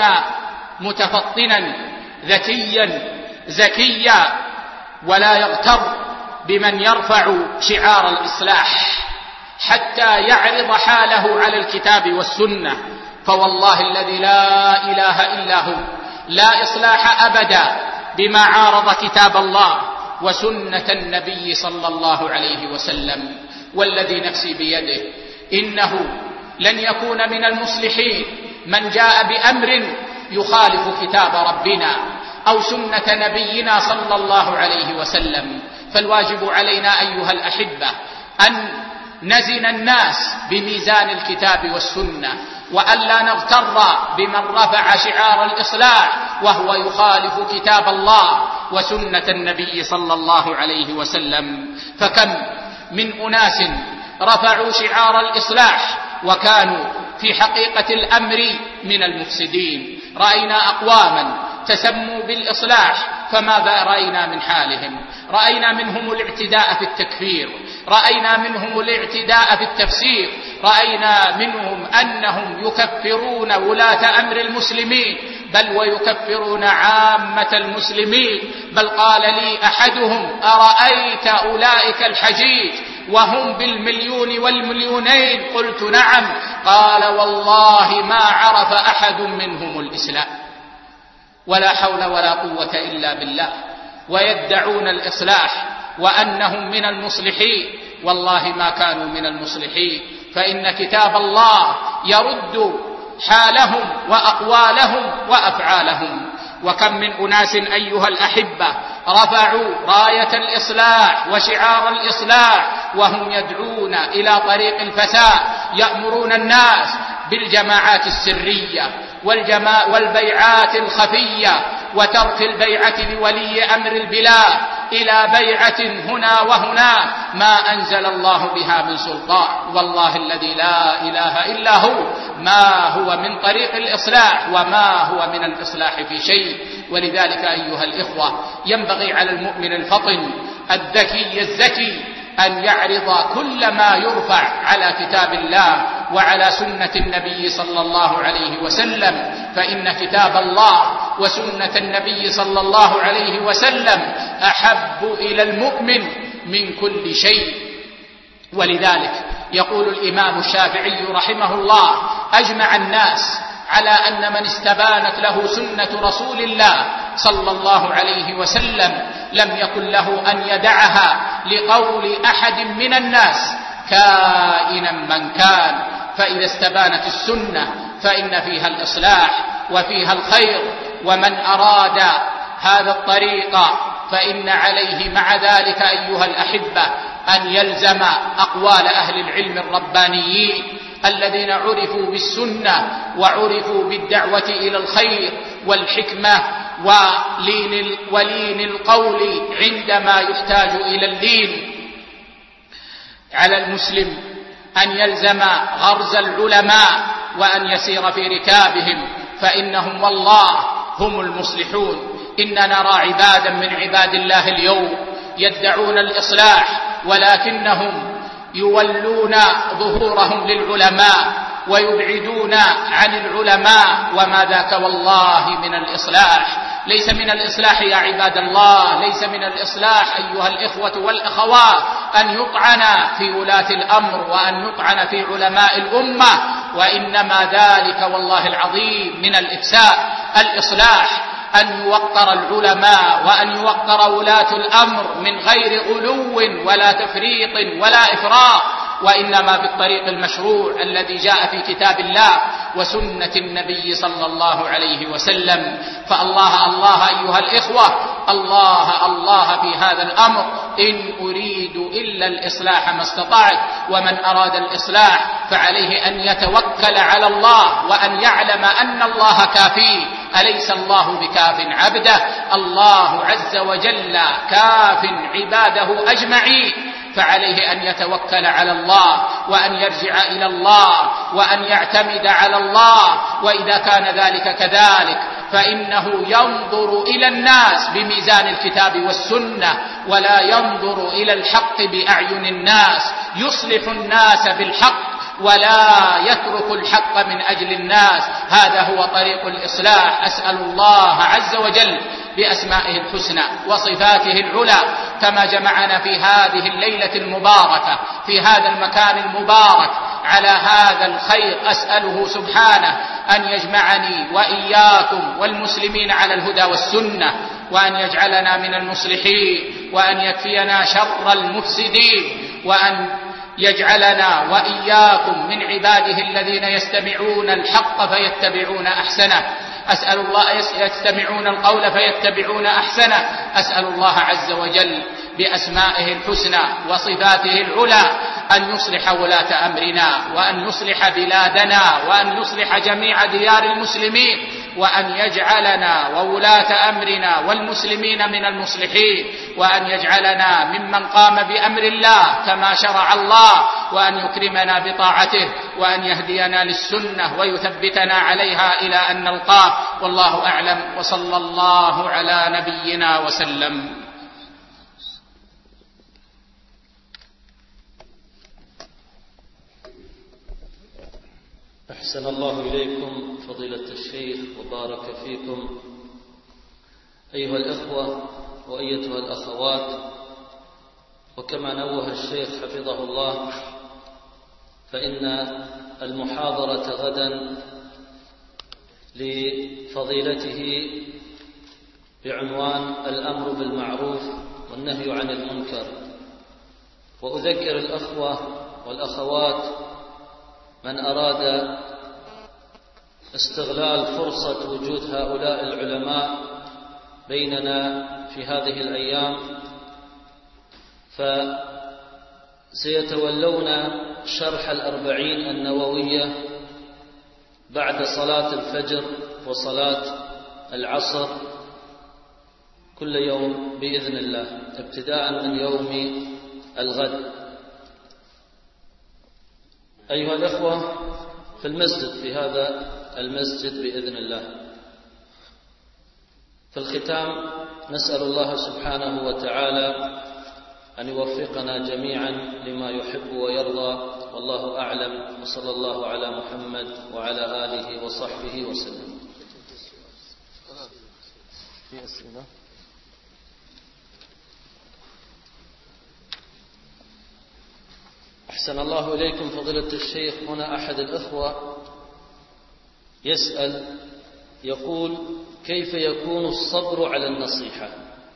متفطنا ذكيا زكيا، ولا يغتر بمن يرفع شعار الإصلاح حتى يعرض حاله على الكتاب والسنة. فوالله الذي لا إله إلا هو لا إصلاح أبدا بما عارض كتاب الله وسنة النبي صلى الله عليه وسلم. والذي نفسي بيده إنه لن يكون من المصلحين من جاء بأمر يخالف كتاب ربنا أو سنة نبينا صلى الله عليه وسلم. فالواجب علينا أيها الأحبة أن نزن الناس بميزان الكتاب والسنة، وألا نغتر بمن رفع شعار الإصلاح وهو يخالف كتاب الله وسنة النبي صلى الله عليه وسلم. فكم من أناس رفعوا شعار الإصلاح وكانوا في حقيقة الأمر من المفسدين. رأينا أقواما تسموا بالإصلاح فماذا رأينا من حالهم؟ رأينا منهم الاعتداء في التكفير، رأينا منهم الاعتداء في التفسير، رأينا منهم أنهم يكفرون ولاة أمر المسلمين، بل ويكفرون عامة المسلمين. بل قال لي أحدهم: أرأيت أولئك الحجيج وهم بالمليون والمليونين؟ قلت: نعم. قال: والله ما عرف أحد منهم الإسلام. ولا حول ولا قوة إلا بالله، ويدعون الإصلاح وأنهم من المصلحين، والله ما كانوا من المصلحين، فإن كتاب الله يرد حالهم وأقوالهم وأفعالهم. وكم من أناس أيها الأحبة رفعوا راية الإصلاح وشعار الإصلاح وهم يدعون إلى طريق الفساد، يأمرون الناس بالجماعات السرية والجما والبيعات الخفية، وترك البيعة لولي أمر البلاد إلى بيعة هنا وهنا ما أنزل الله بها من سلطان. والله الذي لا إله إلا هو ما هو من طريق الإصلاح وما هو من الإصلاح في شيء. ولذلك أيها الإخوة ينبغي على المؤمن الفطن الذكي الزكي أن يعرض كل ما يرفع على كتاب الله وعلى سنة النبي صلى الله عليه وسلم، فإن كتاب الله وسنة النبي صلى الله عليه وسلم أحب إلى المؤمن من كل شيء. ولذلك يقول الإمام الشافعي رحمه الله: أجمع الناس على أن من استبانت له سنة رسول الله صلى الله عليه وسلم لم يكن له أن يدعها لقول أحد من الناس كائنا من كان. فإذا استبانت السنة فإن فيها الإصلاح وفيها الخير، ومن أراد هذا الطريق فإن عليه مع ذلك أيها الأحبة أن يلزم أقوال أهل العلم الربانيين الذين عرفوا بالسنة وعرفوا بالدعوة إلى الخير والحكمة ولين, ولين القول عندما يحتاج إلى اللين. على المسلم أن يلزم غرز العلماء وأن يسير في ركابهم، فإنهم والله هم المصلحون. إننا نرى عبادا من عباد الله اليوم يدعون الإصلاح ولكنهم يولون ظهورهم للعلماء ويبعدون عن العلماء، وما ذاك والله من الإصلاح. ليس من الإصلاح يا عباد الله، ليس من الإصلاح أيها الإخوة والأخوات أن يطعن في ولاة الأمر وأن يطعن في علماء الأمة، وإنما ذلك والله العظيم من الإفساد. الإصلاح أن يوقر العلماء وأن يوقر ولاة الأمر من غير غلو ولا تفريط ولا إفراط، وإنما بالطريق المشروع الذي جاء في كتاب الله وسنة النبي صلى الله عليه وسلم. فالله الله أيها الإخوة، الله الله في هذا الأمر. إن أريد إلا الإصلاح ما استطعت، ومن أراد الإصلاح فعليه أن يتوكل على الله وأن يعلم أن الله كافيه. أليس الله بكاف عبده؟ الله عز وجل كاف عباده أجمعين، فعليه أن يتوكل على الله وأن يرجع إلى الله وأن يعتمد على الله. وإذا كان ذلك كذلك فإنه ينظر إلى الناس بميزان الكتاب والسنة ولا ينظر إلى الحق بأعين الناس، يصلح الناس بالحق ولا يترك الحق من أجل الناس. هذا هو طريق الإصلاح. أسأل الله عز وجل بأسمائه الحسنى وصفاته العلى كما جمعنا في هذه الليلة المباركة في هذا المكان المبارك على هذا الخير، أسأله سبحانه أن يجمعني وإياكم والمسلمين على الهدى والسنة، وأن يجعلنا من المصلحين، وأن يكفينا شر المفسدين، وأن يجعلنا وإياكم من عباده الذين يستمعون الحق فيتبعون أحسنه. أسأل الله يستمعون القول فيتبعون أحسنه. أسأل الله عز وجل بأسمائه الحسنى وصفاته العلى أن يصلح ولاة أمرنا، وأن يصلح بلادنا، وأن يصلح جميع ديار المسلمين، وأن يجعلنا وولاة أمرنا والمسلمين من المصلحين، وأن يجعلنا ممن قام بأمر الله كما شرع الله، وأن يكرمنا بطاعته، وأن يهدينا للسنة ويثبتنا عليها إلى أن نلقاه. والله أعلم، وصلى الله على نبينا وسلم. أحسن الله إليكم فضيلة الشيخ وبارك فيكم. أيها الإخوة وأيتها الأخوات، وكما نوه الشيخ حفظه الله، فإن المحاضرة غدا لفضيلته بعنوان الأمر بالمعروف والنهي عن المنكر. وأذكر الأخوة والأخوات من أراد استغلال فرصة وجود هؤلاء العلماء بيننا في هذه الأيام فسيتولون شرح الأربعين النووية بعد صلاة الفجر وصلاة العصر كل يوم بإذن الله، ابتداء من يوم الغد. أيها الأخوة، في المسجد، في هذا المسجد بإذن الله. في الختام نسأل الله سبحانه وتعالى أن يوفقنا جميعا لما يحب ويرضى، والله أعلم، وصلى الله على محمد وعلى آله وصحبه وسلم. في أسئلة؟ أحسن الله إليكم فضيلة الشيخ. هنا أحد الأخوة يسأل يقول: كيف يكون الصبر على النصيحة؟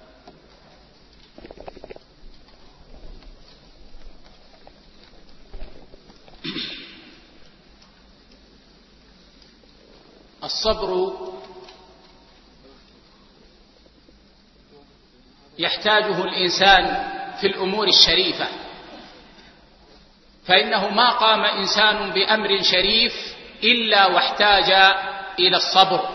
الصبر يحتاجه الإنسان في الأمور الشريفة، فإنه ما قام إنسان بأمر شريف إلا واحتاج إلى الصبر.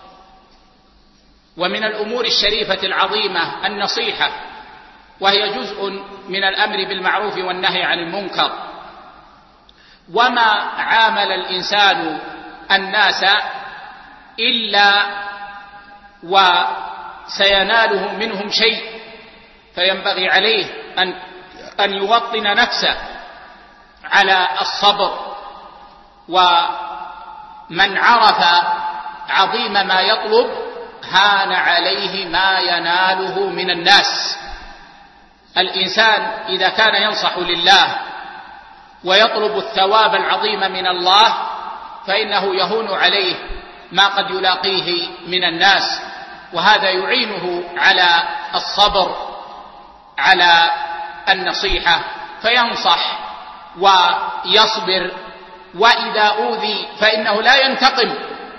ومن الأمور الشريفة العظيمة النصيحة، وهي جزء من الأمر بالمعروف والنهي عن المنكر. وما عامل الإنسان الناس إلا وسيناله منهم شيء، فينبغي عليه أن أن يوطن نفسه على الصبر. ومن عرف عظيم ما يطلب هان عليه ما يناله من الناس. الإنسان إذا كان ينصح لله ويطلب الثواب العظيم من الله، فإنه يهون عليه ما قد يلاقيه من الناس، وهذا يعينه على الصبر على النصيحة، فينصح ويصبر. وإذا أوذي فإنه لا ينتقم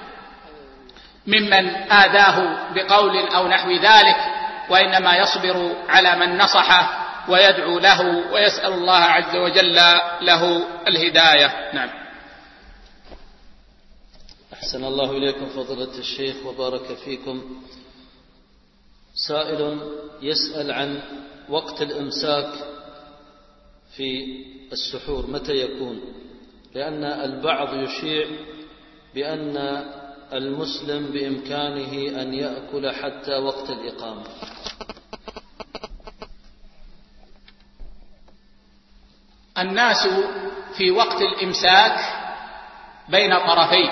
ممن آذاه بقول أو نحو ذلك، وإنما يصبر على من نصحه ويدعو له ويسأل الله عز وجل له الهداية. نعم. أحسن الله إليكم فضيلة الشيخ وبارك فيكم. سائل يسأل عن وقت الإمساك في السحور متى يكون، لأن البعض يشيع بأن المسلم بإمكانه أن يأكل حتى وقت الإقامة. الناس في وقت الإمساك بين طرفين: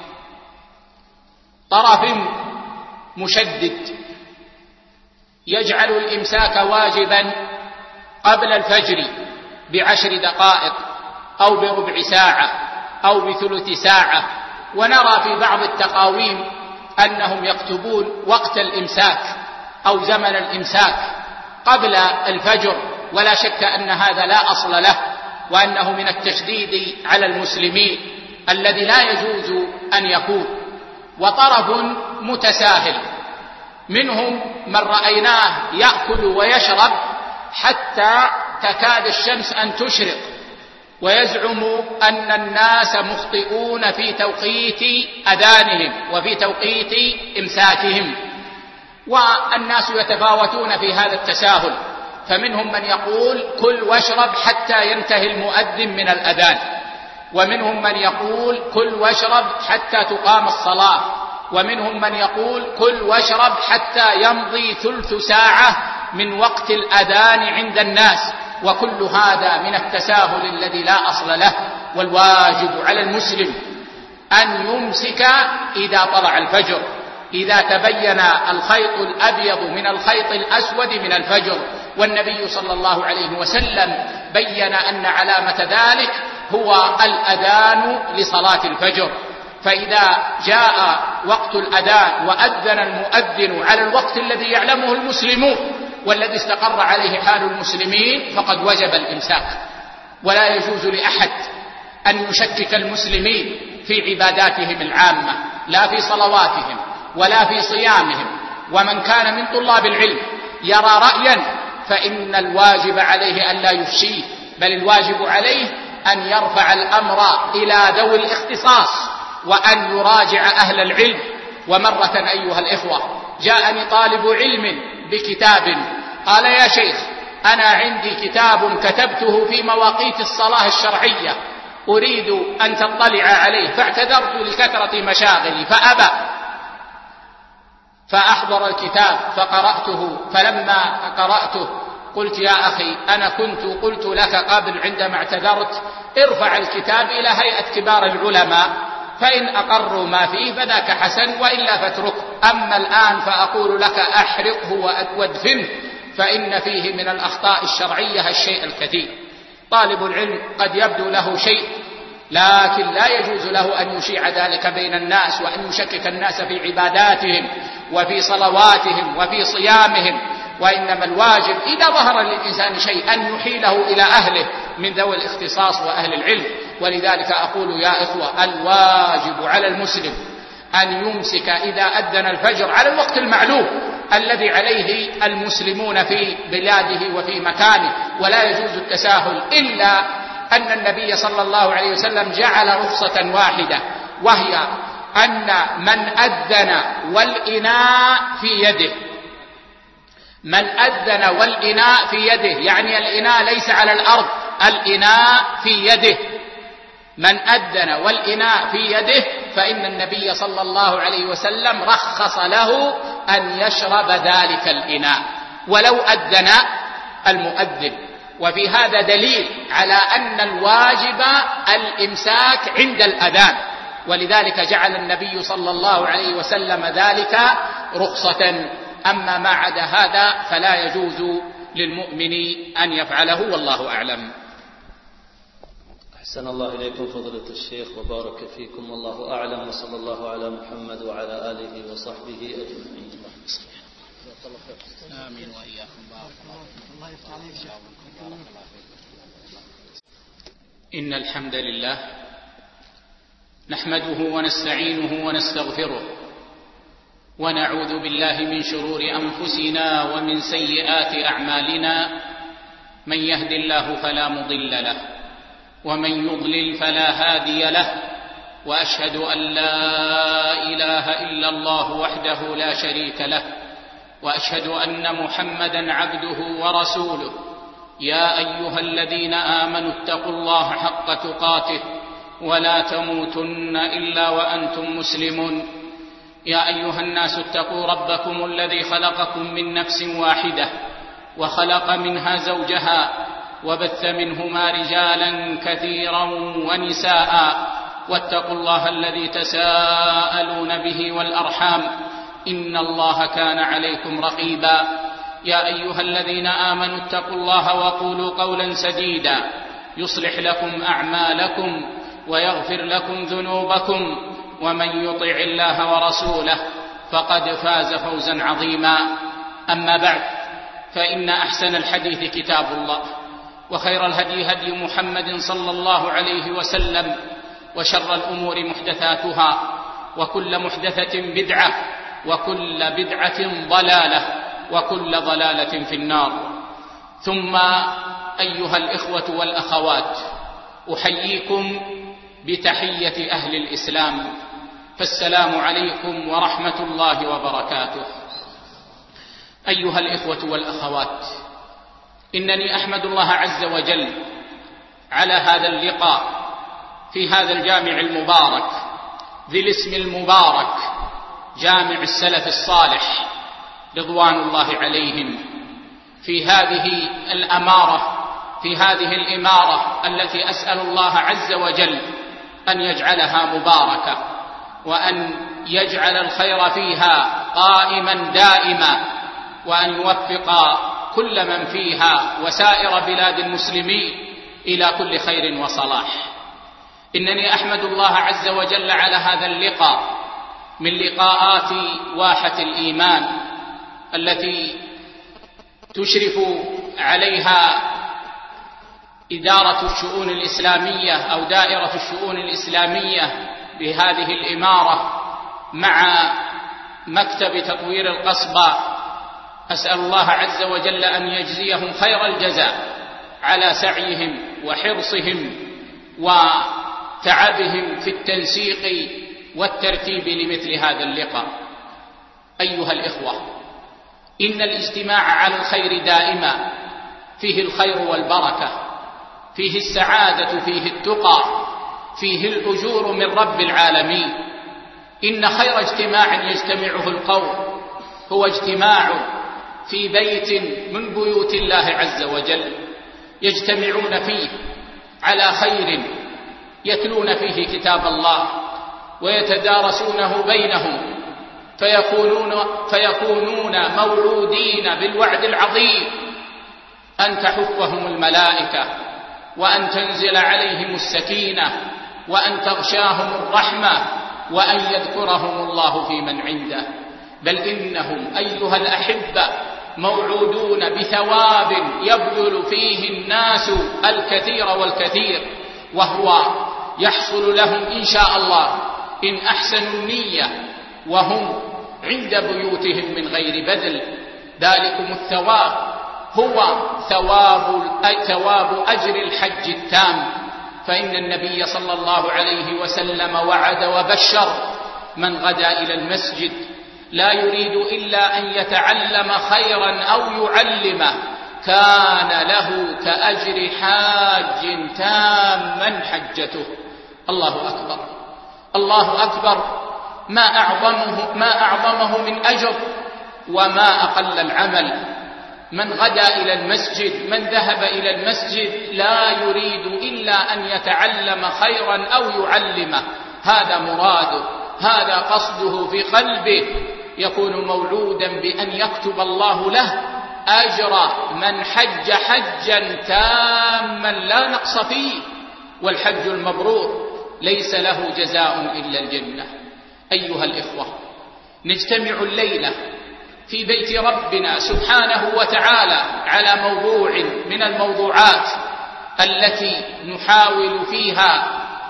طرف مشدد يجعل الإمساك واجبا قبل الفجر بعشر دقائق أو بربع ساعة أو بثلث ساعة، ونرى في بعض التقاويم أنهم يكتبون وقت الإمساك أو زمن الإمساك قبل الفجر، ولا شك أن هذا لا أصل له، وأنه من التشديد على المسلمين الذي لا يجوز أن يكون. وطرف متساهل منهم من رأيناه يأكل ويشرب حتى تكاد الشمس أن تشرق، ويزعم أن الناس مخطئون في توقيت أذانهم وفي توقيت إمساكهم، والناس يتفاوتون في هذا التساهل، فمنهم من يقول كل واشرب حتى ينتهي المؤذن من الأذان، ومنهم من يقول كل واشرب حتى تقام الصلاة، ومنهم من يقول كل واشرب حتى يمضي ثلث ساعة من وقت الأذان عند الناس، وكل هذا من التساهل الذي لا أصل له. والواجب على المسلم أن يمسك إذا طلع الفجر، إذا تبين الخيط الأبيض من الخيط الأسود من الفجر، والنبي صلى الله عليه وسلم بين أن علامة ذلك هو الأذان لصلاة الفجر. فإذا جاء وقت الأذان وأذن المؤذن على الوقت الذي يعلمه المسلمون والذي استقر عليه حال المسلمين فقد وجب الإمساك، ولا يجوز لأحد أن يشكك المسلمين في عباداتهم العامة، لا في صلواتهم ولا في صيامهم. ومن كان من طلاب العلم يرى رأيا فإن الواجب عليه أن لا يفشيه، بل الواجب عليه أن يرفع الأمر إلى ذوي الاختصاص وأن يراجع أهل العلم. ومرة أيها الإخوة جاءني طالب علم بكتاب قال: يا شيخ، أنا عندي كتاب كتبته في مواقيت الصلاة الشرعية أريد أن تطلع عليه، فاعتذرت لكثرة مشاغلي فأبى، فأحضر الكتاب فقرأته. فلما قرأته قلت: يا أخي، أنا كنت قلت لك قبل عندما اعتذرت ارفع الكتاب إلى هيئة كبار العلماء، فإن أقروا ما فيه فذاك حسن، وإلا فاتركه. أما الآن فأقول لك أحرقه وادفنه، فإن فيه من الأخطاء الشرعية الشيء الكثير. طالب العلم قد يبدو له شيء، لكن لا يجوز له أن يشيع ذلك بين الناس وأن يشكك الناس في عباداتهم وفي صلواتهم وفي صيامهم. وإنما الواجب إذا ظهر للإنسان شيء أن يحيله إلى أهله من ذوي الاختصاص وأهل العلم. ولذلك أقول يا إخوة، الواجب على المسلم أن يمسك إذا أذن الفجر على الوقت المعلوم الذي عليه المسلمون في بلاده وفي مكانه، ولا يجوز التساهل، إلا أن النبي صلى الله عليه وسلم جعل رخصة واحدة، وهي أن من أذن والإناء في يده، من أذن والإناء في يده، يعني الإناء ليس على الأرض، الإناء في يده، من أذن والإناء في يده فإن النبي صلى الله عليه وسلم رخص له أن يشرب ذلك الإناء ولو أذن المؤذن. وفي هذا دليل على أن الواجب الإمساك عند الأذان، ولذلك جعل النبي صلى الله عليه وسلم ذلك رخصة. أما ما عدا هذا فلا يجوز للمؤمن أن يفعله، والله أعلم. أحسن الله إليكم فضيلة الشيخ وبارك فيكم، والله أعلم، وصلى الله على محمد وعلى آله وصحبه أجمعين. آمين وإياكم. بارك الله فيكم. إن الحمد لله نحمده ونستعينه ونستغفره، ونعوذ بالله من شرور أنفسنا ومن سيئات أعمالنا. من يهد الله فلا مضل له، ومن يضلل فلا هادي له، وأشهد أن لا إله إلا الله وحده لا شريك له، وأشهد أن محمدا عبده ورسوله. يا أيها الذين آمنوا اتقوا الله حق تقاته ولا تموتن إلا وأنتم مسلمون. يا أيها الناس اتقوا ربكم الذي خلقكم من نفس واحدة وخلق منها زوجها وبث منهما رجالا كثيرا ونساء، واتقوا الله الذي تساءلون به والأرحام، إن الله كان عليكم رقيبا. يا أيها الذين آمنوا اتقوا الله وقولوا قولا سديدا يصلح لكم أعمالكم ويغفر لكم ذنوبكم، ومن يطع الله ورسوله فقد فاز فوزا عظيما. أما بعد، فإن أحسن الحديث كتاب الله، وخير الهدي هدي محمد صلى الله عليه وسلم، وشر الأمور محدثاتها، وكل محدثة بدعة، وكل بدعة ضلالة، وكل ضلالة في النار. ثم أيها الإخوة والأخوات، أحييكم بتحية أهل الإسلام، فالسلام عليكم ورحمة الله وبركاته. أيها الإخوة والأخوات، إنني أحمد الله عز وجل على هذا اللقاء في هذا الجامع المبارك ذي الاسم المبارك، جامع السلف الصالح رضوان الله عليهم، في هذه الأمارة في هذه الإمارة التي أسأل الله عز وجل أن يجعلها مباركة، وأن يجعل الخير فيها قائما دائما، وأن يوفق كل من فيها وسائر بلاد المسلمين إلى كل خير وصلاح. إنني أحمد الله عز وجل على هذا اللقاء من لقاءات واحة الإيمان التي تشرف عليها إدارة الشؤون الإسلامية أو دائرة الشؤون الإسلامية بهذه الإمارة مع مكتب تطوير القصبة. أسأل الله عز وجل أن يجزيهم خير الجزاء على سعيهم وحرصهم وتعبهم في التنسيق والترتيب لمثل هذا اللقاء. أيها الإخوة، إن الاجتماع على الخير دائما فيه الخير والبركة، فيه السعادة، فيه التقى، فيه الأجور من رب العالمين. إن خير اجتماع يجتمعه القوم هو اجتماع في بيت من بيوت الله عز وجل، يجتمعون فيه على خير، يتلون فيه كتاب الله ويتدارسونه بينهم، فيكونون, فيكونون موعودين بالوعد العظيم أن تحفهم الملائكة، وأن تنزل عليهم السكينة، وأن تغشاهم الرحمة، وأن يذكرهم الله في من عنده. بل إنهم أيها الأحبة موعودون بثواب يبذل فيه الناس الكثير والكثير، وهو يحصل لهم إن شاء الله إن أحسنوا النية وهم عند بيوتهم من غير بذل. ذلكم الثواب هو ثواب ثواب أجر الحج التام، فإن النبي صلى الله عليه وسلم وعد وبشر من غدا إلى المسجد لا يريد إلا أن يتعلم خيرا أو يعلمه كان له كأجر حاج تاما حجته. الله أكبر، الله أكبر، ما أعظمه, ما أعظمه من أجر وما أقل العمل. من غدا إلى المسجد، من ذهب إلى المسجد لا يريد إلا أن يتعلم خيرا أو يعلمه، هذا مراده، هذا قصده في قلبه، يكون مولودا بأن يكتب الله له أجر من حج حجا تاما لا نقص فيه. والحج المبرور ليس له جزاء إلا الجنة. أيها الإخوة، نجتمع الليلة في بيت ربنا سبحانه وتعالى على موضوع من الموضوعات التي نحاول فيها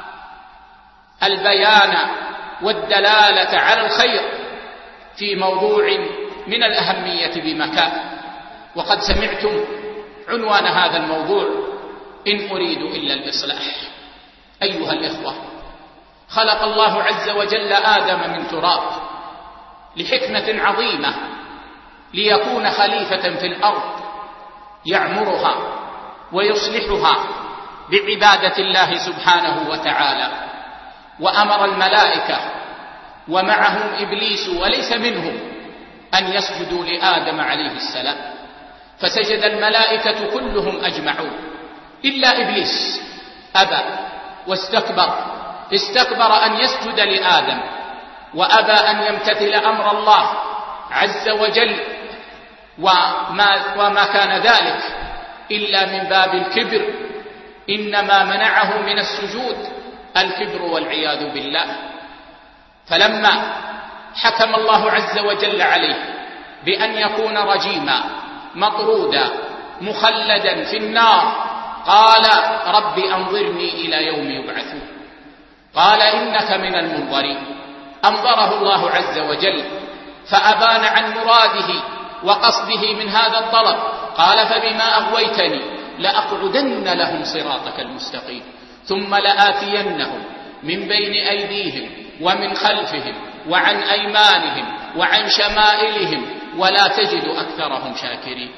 البيان والدلالة على الخير في موضوع من الأهمية بمكان. وقد سمعتم عنوان هذا الموضوع: إن أريد إلا الإصلاح. أيها الإخوة، خلق الله عز وجل آدم من تراب لحكمة عظيمة، ليكون خليفة في الأرض يعمرها ويصلحها بعبادة الله سبحانه وتعالى. وأمر الملائكة ومعهم إبليس وليس منهم أن يسجدوا لآدم عليه السلام، فسجد الملائكة كلهم أجمعون إلا إبليس، أبى واستكبر، استكبر أن يسجد لآدم، وأبى أن يمتثل أمر الله عز وجل، وما, وما كان ذلك إلا من باب الكبر. إنما منعه من السجود الكبر والعياذ بالله. فلما حكم الله عز وجل عليه بأن يكون رجيما مطرودا مخلدا في النار، قال: رب أنظرني إلى يوم يبعثون. قال: إنك من المنظرين. أنظره الله عز وجل، فأبان عن مراده وقصده من هذا الطلب. قال فبما أغويتني لأقعدن لهم صراطك المستقيم ثم لآتينهم من بين أيديهم ومن خلفهم وعن أيمانهم وعن شمائلهم ولا تجد أكثرهم شاكرين.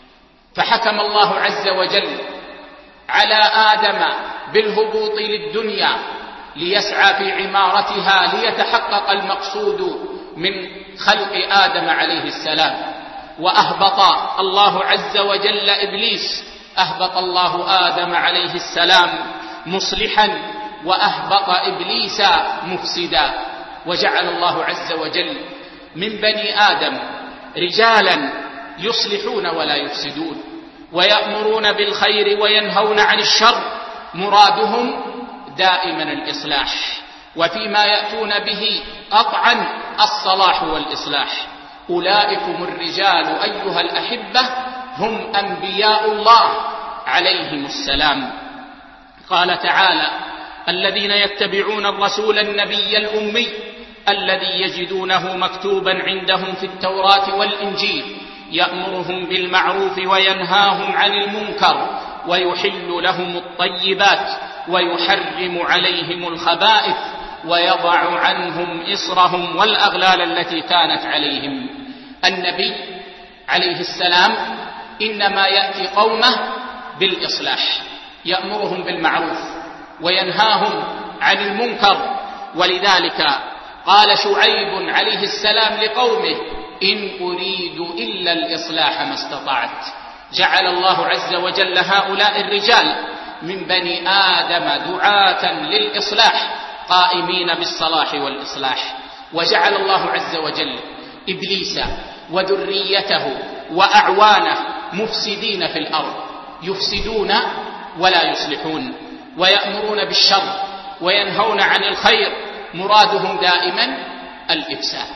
فحكم الله عز وجل على آدم بالهبوط للدنيا ليسعى في عمارتها ليتحقق المقصود من خلق آدم عليه السلام. وأهبط الله عز وجل إبليس، أهبط الله آدم عليه السلام مصلحا وأهبط إبليس مفسدا. وجعل الله عز وجل من بني آدم رجالا يصلحون ولا يفسدون ويأمرون بالخير وينهون عن الشر، مرادهم دائما الإصلاح، وفيما يأتون به قطعا الصلاح والإصلاح. أولئكم الرجال أيها الأحبة هم أنبياء الله عليهم السلام. قال تعالى: الذين يتبعون الرسول النبي الأمي الذي يجدونه مكتوبا عندهم في التوراة والإنجيل يأمرهم بالمعروف وينهاهم عن المنكر ويحل لهم الطيبات ويحرم عليهم الخبائث ويضع عنهم إصرهم والأغلال التي كانت عليهم. النبي عليه السلام إنما يأتي قومه بالإصلاح، يأمرهم بالمعروف وينهاهم عن المنكر. ولذلك قال شعيب عليه السلام لقومه: إن أريد إلا الإصلاح ما استطعت. جعل الله عز وجل هؤلاء الرجال من بني آدم دعاة للإصلاح قائمين بالصلاح والإصلاح. وجعل الله عز وجل إبليس وذريته وأعوانه مفسدين في الأرض، يفسدون ولا يصلحون، ويأمرون بالشر وينهون عن الخير، مرادهم دائما الإفساد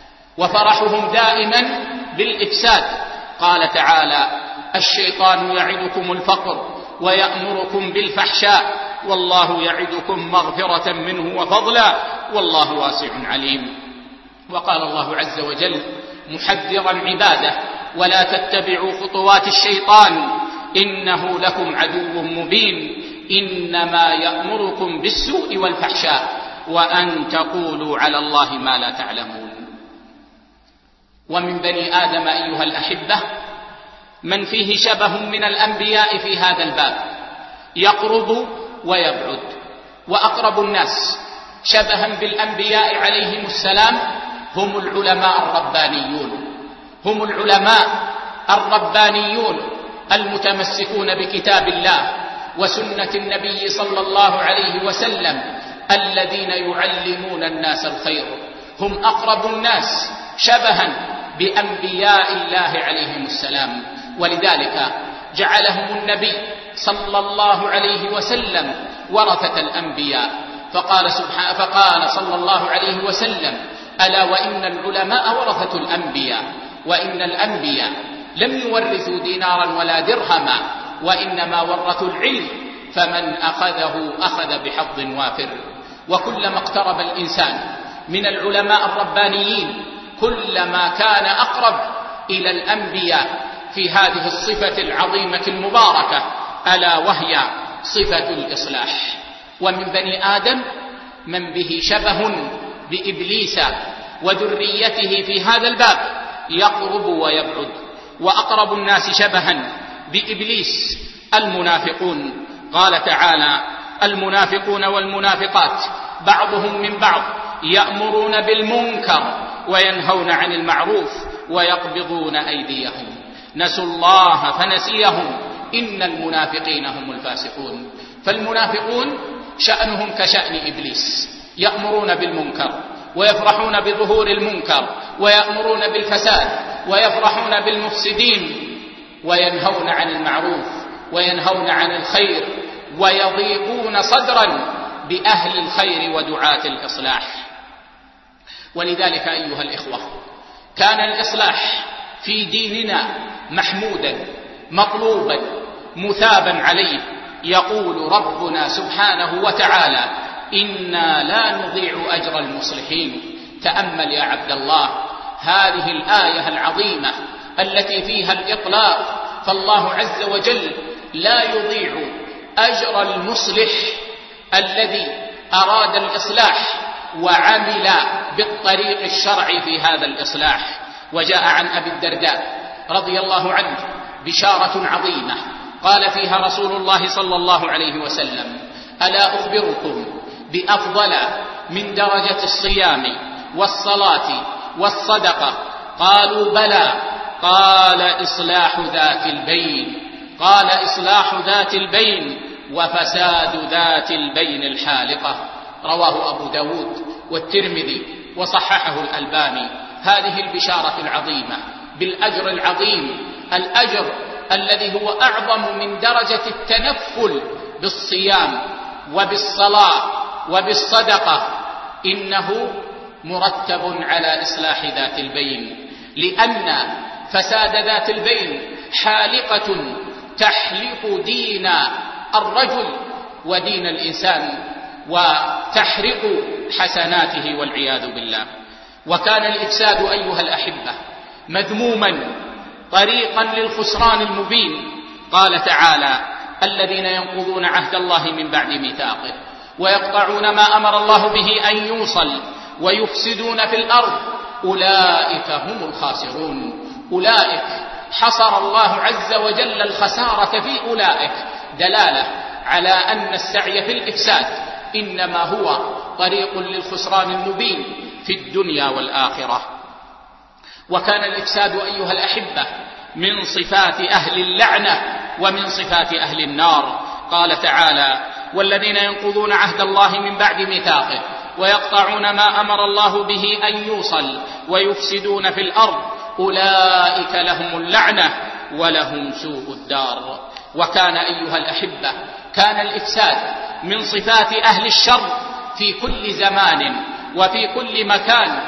وفرحهم دائما بالإفساد. قال تعالى: الشيطان يعدكم الفقر ويأمركم بالفحشاء والله يعدكم مغفرة منه وفضلا والله واسع عليم. وقال الله عز وجل محذرا عباده: ولا تتبعوا خطوات الشيطان إنه لكم عدو مبين إنما يأمركم بالسوء والفحشاء وأن تقولوا على الله ما لا تعلمون. ومن بني آدم أيها الأحبة من فيه شبه من الأنبياء في هذا الباب، يقرب ويبعد. وأقرب الناس شبها بالأنبياء عليهم السلام هم العلماء الربانيون، هم العلماء الربانيون المتمسكون بكتاب الله وسنة النبي صلى الله عليه وسلم الذين يعلمون الناس الخير. هم أقرب الناس شبها بأنبياء الله عليهم السلام. ولذلك جعلهم النبي صلى الله عليه وسلم ورثة الأنبياء. فقال سبحانه فقال صلى الله عليه وسلم: ألا وإن العلماء ورثة الأنبياء وإن الأنبياء لم يورثوا دينارا ولا درهما وإنما ورثوا العلم فمن أخذه أخذ بحظ وافر. وكلما اقترب الإنسان من العلماء الربانيين كلما كان أقرب إلى الأنبياء في هذه الصفة العظيمة المباركة، ألا وهي صفة الإصلاح. ومن بني آدم من به شبه بإبليس وذريته في هذا الباب، يقرب ويبعد. وأقرب الناس شبها بإبليس المنافقون. قال تعالى: المنافقون والمنافقات بعضهم من بعض يأمرون بالمنكر وينهون عن المعروف ويقبضون أيديهم نسوا الله فنسيهم إن المنافقين هم الفاسقون. فالمنافقون شأنهم كشأن إبليس، يأمرون بالمنكر ويفرحون بظهور المنكر ويأمرون بالفساد ويفرحون بالمفسدين وينهون عن المعروف وينهون عن الخير ويضيقون صدرا بأهل الخير ودعاة الإصلاح. ولذلك أيها الإخوة كان الإصلاح في ديننا محمودا مطلوبا مثابا عليه. يقول ربنا سبحانه وتعالى: إنا لا نضيع أجر المصلحين. تأمل يا عبد الله هذه الآية العظيمة التي فيها الإطلاق، فالله عز وجل لا يضيع أجر المصلح الذي أراد الإصلاح وعمل بالطريق الشرعي في هذا الإصلاح. وجاء عن أبي الدرداء رضي الله عنه بشارة عظيمة قال فيها رسول الله صلى الله عليه وسلم: ألا أخبركم بأفضل من درجة الصيام والصلاة والصدقة؟ قالوا بلى. قال: إصلاح ذات البين. قال: إصلاح ذات البين وفساد ذات البين الحالقة. رواه أبو داود والترمذي وصححه الألباني. هذه البشارة العظيمة بالأجر العظيم، الأجر الذي هو أعظم من درجة التنفل بالصيام وبالصلاة وبالصدقة، إنه مرتب على إصلاح ذات البين، لأن فساد ذات البين حالقة تحلق دين الرجل ودين الإنسان وتحرق حسناته والعياذ بالله. وكان الإفساد أيها الأحبة مذموما طريقا للخسران المبين. قال تعالى: الذين ينقضون عهد الله من بعد ميثاقه ويقطعون ما أمر الله به أن يوصل ويفسدون في الأرض أولئك هم الخاسرون. أولئك حصر الله عز وجل الخسارة في أولئك، دلالة على أن السعي في الإفساد إنما هو طريق للخسران المبين في الدنيا والآخرة. وكان الإفساد أيها الأحبة من صفات أهل اللعنة ومن صفات أهل النار. قال تعالى: والذين ينقضون عهد الله من بعد ميثاقه ويقطعون ما أمر الله به أن يوصل ويفسدون في الأرض أولئك لهم اللعنة ولهم سوء الدار. وكان أيها الأحبة كان الإفساد من صفات أهل الشر في كل زمان وفي كل مكان،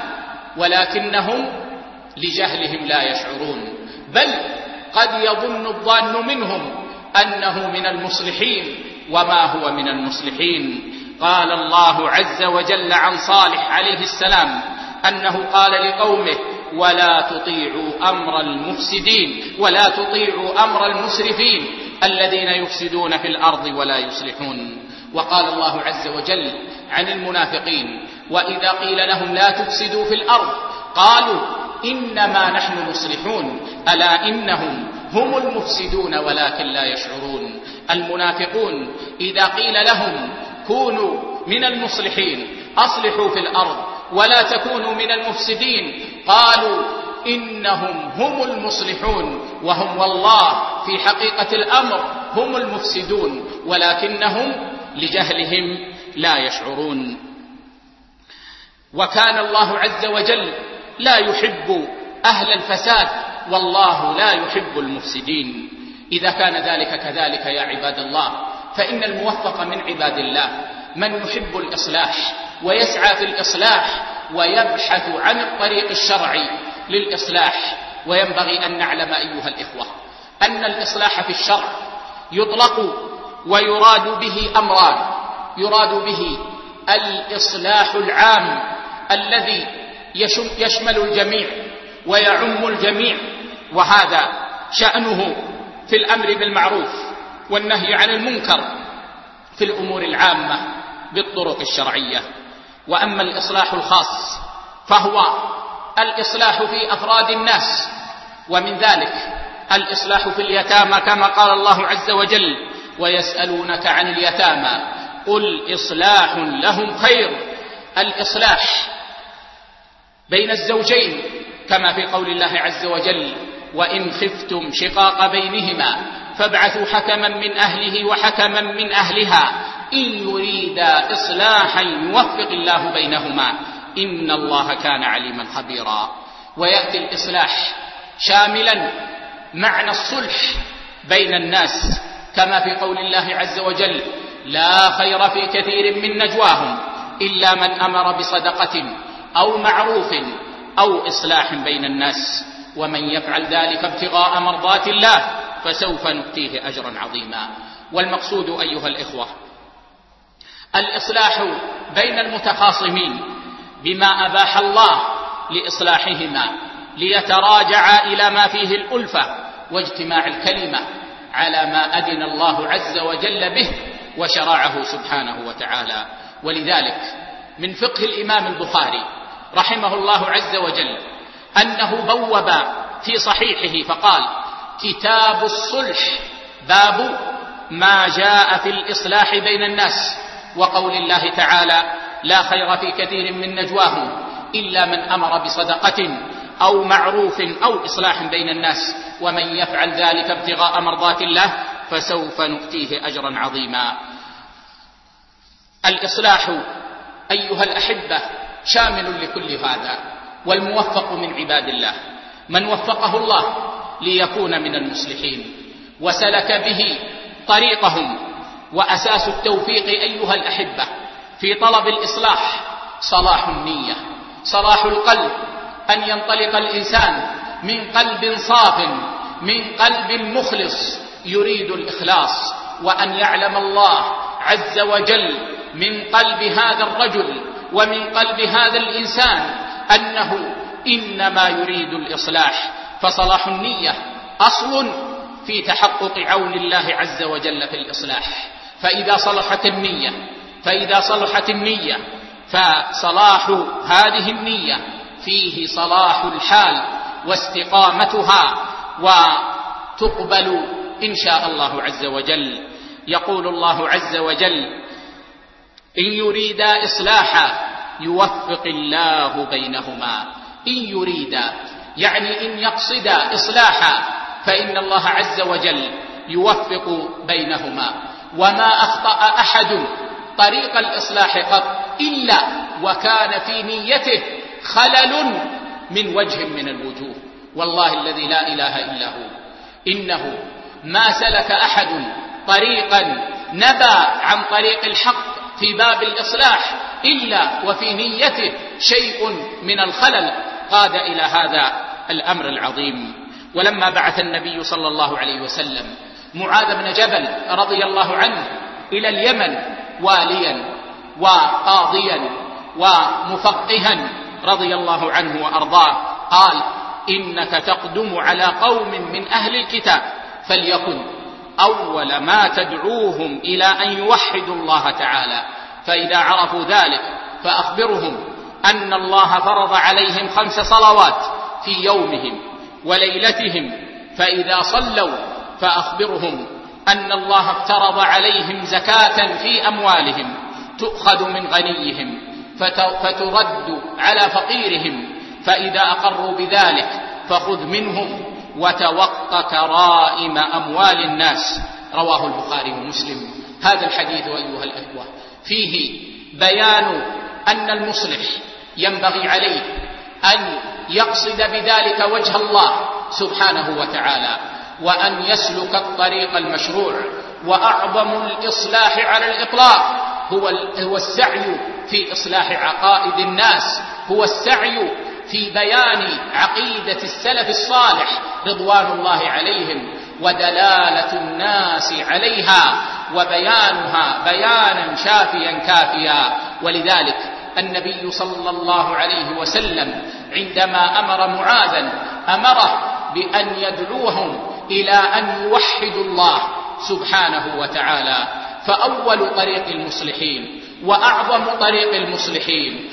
ولكنهم لجهلهم لا يشعرون، بل قد يظن الظان منهم أنه من المصلحين وما هو من المصلحين. قال الله عز وجل عن صالح عليه السلام أنه قال لقومه: ولا تطيعوا أمر المفسدين ولا تطيعوا أمر المسرفين الذين يفسدون في الأرض ولا يصلحون. وقال الله عز وجل عن المنافقين: وإذا قيل لهم لا تفسدوا في الأرض قالوا إنما نحن مصلحون ألا إنهم هم المفسدون ولكن لا يشعرون. المنافقون إذا قيل لهم كونوا من المصلحين، أصلحوا في الأرض ولا تكونوا من المفسدين، قالوا إنهم هم المصلحون وهم والله في حقيقة الأمر هم المفسدون ولكنهم لجهلهم لا يشعرون. وكان الله عز وجل لا يحب أهل الفساد والله لا يحب المفسدين. إذا كان ذلك كذلك يا عباد الله، فإن الموفق من عباد الله من يحب الإصلاح ويسعى في الإصلاح ويبحث عن الطريق الشرعي للإصلاح. وينبغي أن نعلم أيها الإخوة أن الإصلاح في الشرع يطلق ويراد به أمران: يراد به الإصلاح العام الذي يشمل الجميع ويعم الجميع، وهذا شأنه في الأمر بالمعروف والنهي عن المنكر في الأمور العامة بالطرق الشرعية. وأما الإصلاح الخاص فهو الإصلاح في أفراد الناس، ومن ذلك الإصلاح في اليتامى كما قال الله عز وجل: ويسألونك عن اليتامى قل إصلاح لهم خير. الإصلاح بين الزوجين كما في قول الله عز وجل: وإن خفتم شقاق بينهما فابعثوا حكما من أهله وحكما من أهلها إن يريدا إصلاحا يوفق الله بينهما إن الله كان عليما خبيرا. ويأتي الإصلاح شاملا معنى الصلح بين الناس كما في قول الله عز وجل: لا خير في كثير من نجواهم إلا من أمر بصدقة أو معروف أو إصلاح بين الناس ومن يفعل ذلك ابتغاء مرضات الله فسوف نؤتيه أجرا عظيما. والمقصود أيها الإخوة الإصلاح بين المتخاصمين بما أباح الله لإصلاحهما، ليتراجعا إلى ما فيه الألفة واجتماع الكلمة على ما أذن الله عز وجل به وشرعه سبحانه وتعالى. ولذلك من فقه الإمام البخاري رحمه الله عز وجل أنه بوب في صحيحه فقال: كتاب الصلح، باب ما جاء في الإصلاح بين الناس، وقول الله تعالى: لا خير في كثير من نجواهم إلا من أمر بصدقة أو معروف أو إصلاح بين الناس، ومن يفعل ذلك ابتغاء مرضات الله فسوف نؤتيه أجرا عظيما. الإصلاح أيها الأحبة شامل لكل هذا، والموفق من عباد الله من وفقه الله ليكون من المصلحين وسلك به طريقهم. وأساس التوفيق أيها الأحبة في طلب الإصلاح صلاح النية، صلاح القلب، أن ينطلق الإنسان من قلب صاف، من قلب مخلص يريد الإخلاص، وأن يعلم الله عز وجل من قلب هذا الرجل ومن قلب هذا الإنسان أنه إنما يريد الإصلاح. فصلاح النية أصل في تحقق عون الله عز وجل في الإصلاح. فإذا صلحت النية فإذا صلحت النية فصلاح هذه النية فيه صلاح الحال واستقامتها، وتقبل إن شاء الله عز وجل. يقول الله عز وجل: إن يريدا إصلاحا يوفق الله بينهما. إن يريدا يعني إن يقصدا إصلاحا فإن الله عز وجل يوفق بينهما. وما أخطأ أحد طريق الإصلاح قط إلا وكان في نيته خلل من وجه من الوجوه. والله الذي لا إله إلا هو إنه ما سلك أحد طريقا نبى عن طريق الحق في باب الإصلاح إلا وفي نيته شيء من الخلل قاد إلى هذا الأمر العظيم. ولما بعث النبي صلى الله عليه وسلم معاذ بن جبل رضي الله عنه إلى اليمن واليا وقاضيا ومفقها رضي الله عنه وأرضاه، قال: إنك تقدم على قوم من أهل الكتاب فليكن أول ما تدعوهم إلى أن يوحدوا الله تعالى، فإذا عرفوا ذلك فأخبرهم أن الله فرض عليهم خمس صلوات في يومهم وليلتهم، فإذا صلوا فأخبرهم أن الله افترض عليهم زكاة في أموالهم تؤخذ من غنيهم فترد على فقيرهم، فإذا أقروا بذلك فخذ منهم وتوق كرائم أموال الناس. رواه البخاري ومسلم. هذا الحديث أيها الأخوة فيه بيان أن المصلح ينبغي عليه أن يقصد بذلك وجه الله سبحانه وتعالى، وأن يسلك الطريق المشروع. وأعظم الإصلاح على الإطلاق هو السعي في إصلاح عقائد الناس، هو السعي في بيان عقيدة السلف الصالح رضوان الله عليهم ودلالة الناس عليها وبيانها بيانا شافيا كافيا. ولذلك النبي صلى الله عليه وسلم عندما أمر معاذا أمره بأن يدعوهم إلى أن يوحدوا الله سبحانه وتعالى. فأول طريق المصلحين وأعظم طريق المصلحين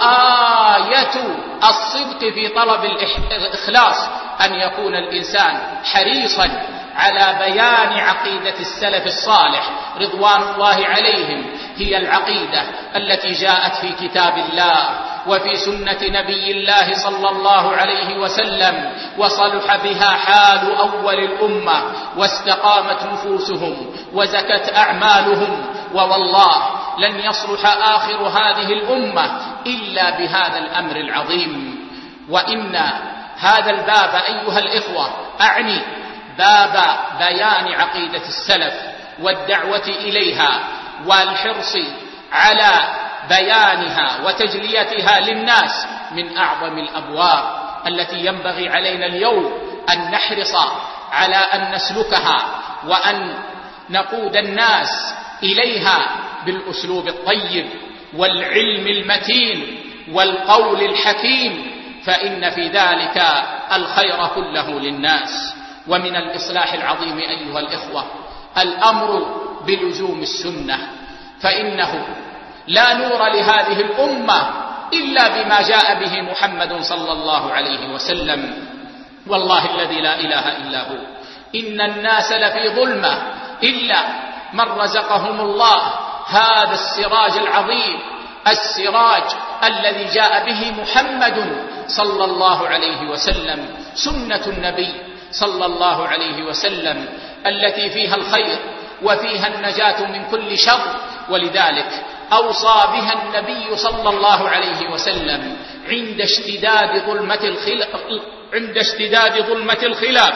وآية الصدق في طلب الإخلاص أن يكون الإنسان حريصا على بيان عقيدة السلف الصالح رضوان الله عليهم، هي العقيدة التي جاءت في كتاب الله وفي سنة نبي الله صلى الله عليه وسلم، وصلح بها حال أول الأمة واستقامت نفوسهم وزكت أعمالهم. ووالله لن يصلح آخر هذه الأمة إلا بهذا الأمر العظيم. وإن هذا الباب أيها الإخوة أعني باب بيان عقيدة السلف والدعوة إليها والحرص على بيانها وتجليتها للناس من أعظم الأبواب التي ينبغي علينا اليوم أن نحرص على أن نسلكها وأن نقود الناس إليها بالأسلوب الطيب والعلم المتين والقول الحكيم، فإن في ذلك الخير كله للناس. ومن الإصلاح العظيم أيها الإخوة الأمر بلزوم السنة، فإنه لا نور لهذه الأمة إلا بما جاء به محمد صلى الله عليه وسلم. والله الذي لا إله إلا هو إن الناس لفي ظلمة إلا من رزقهم الله هذا السراج العظيم، السراج الذي جاء به محمد صلى الله عليه وسلم، سنة النبي صلى الله عليه وسلم التي فيها الخير وفيها النجاة من كل شر. ولذلك أوصى بها النبي صلى الله عليه وسلم عند اشتداد ظلمة الخلاف عند اشتداد ظلمة الخلاف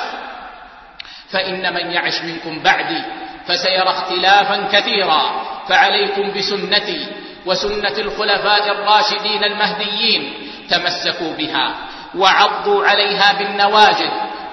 فإن من يعش منكم بعدي فسيرى اختلافا كثيرا، فعليكم بسنتي وسنة الخلفاء الراشدين المهديين، تمسكوا بها وعضوا عليها بالنواجذ،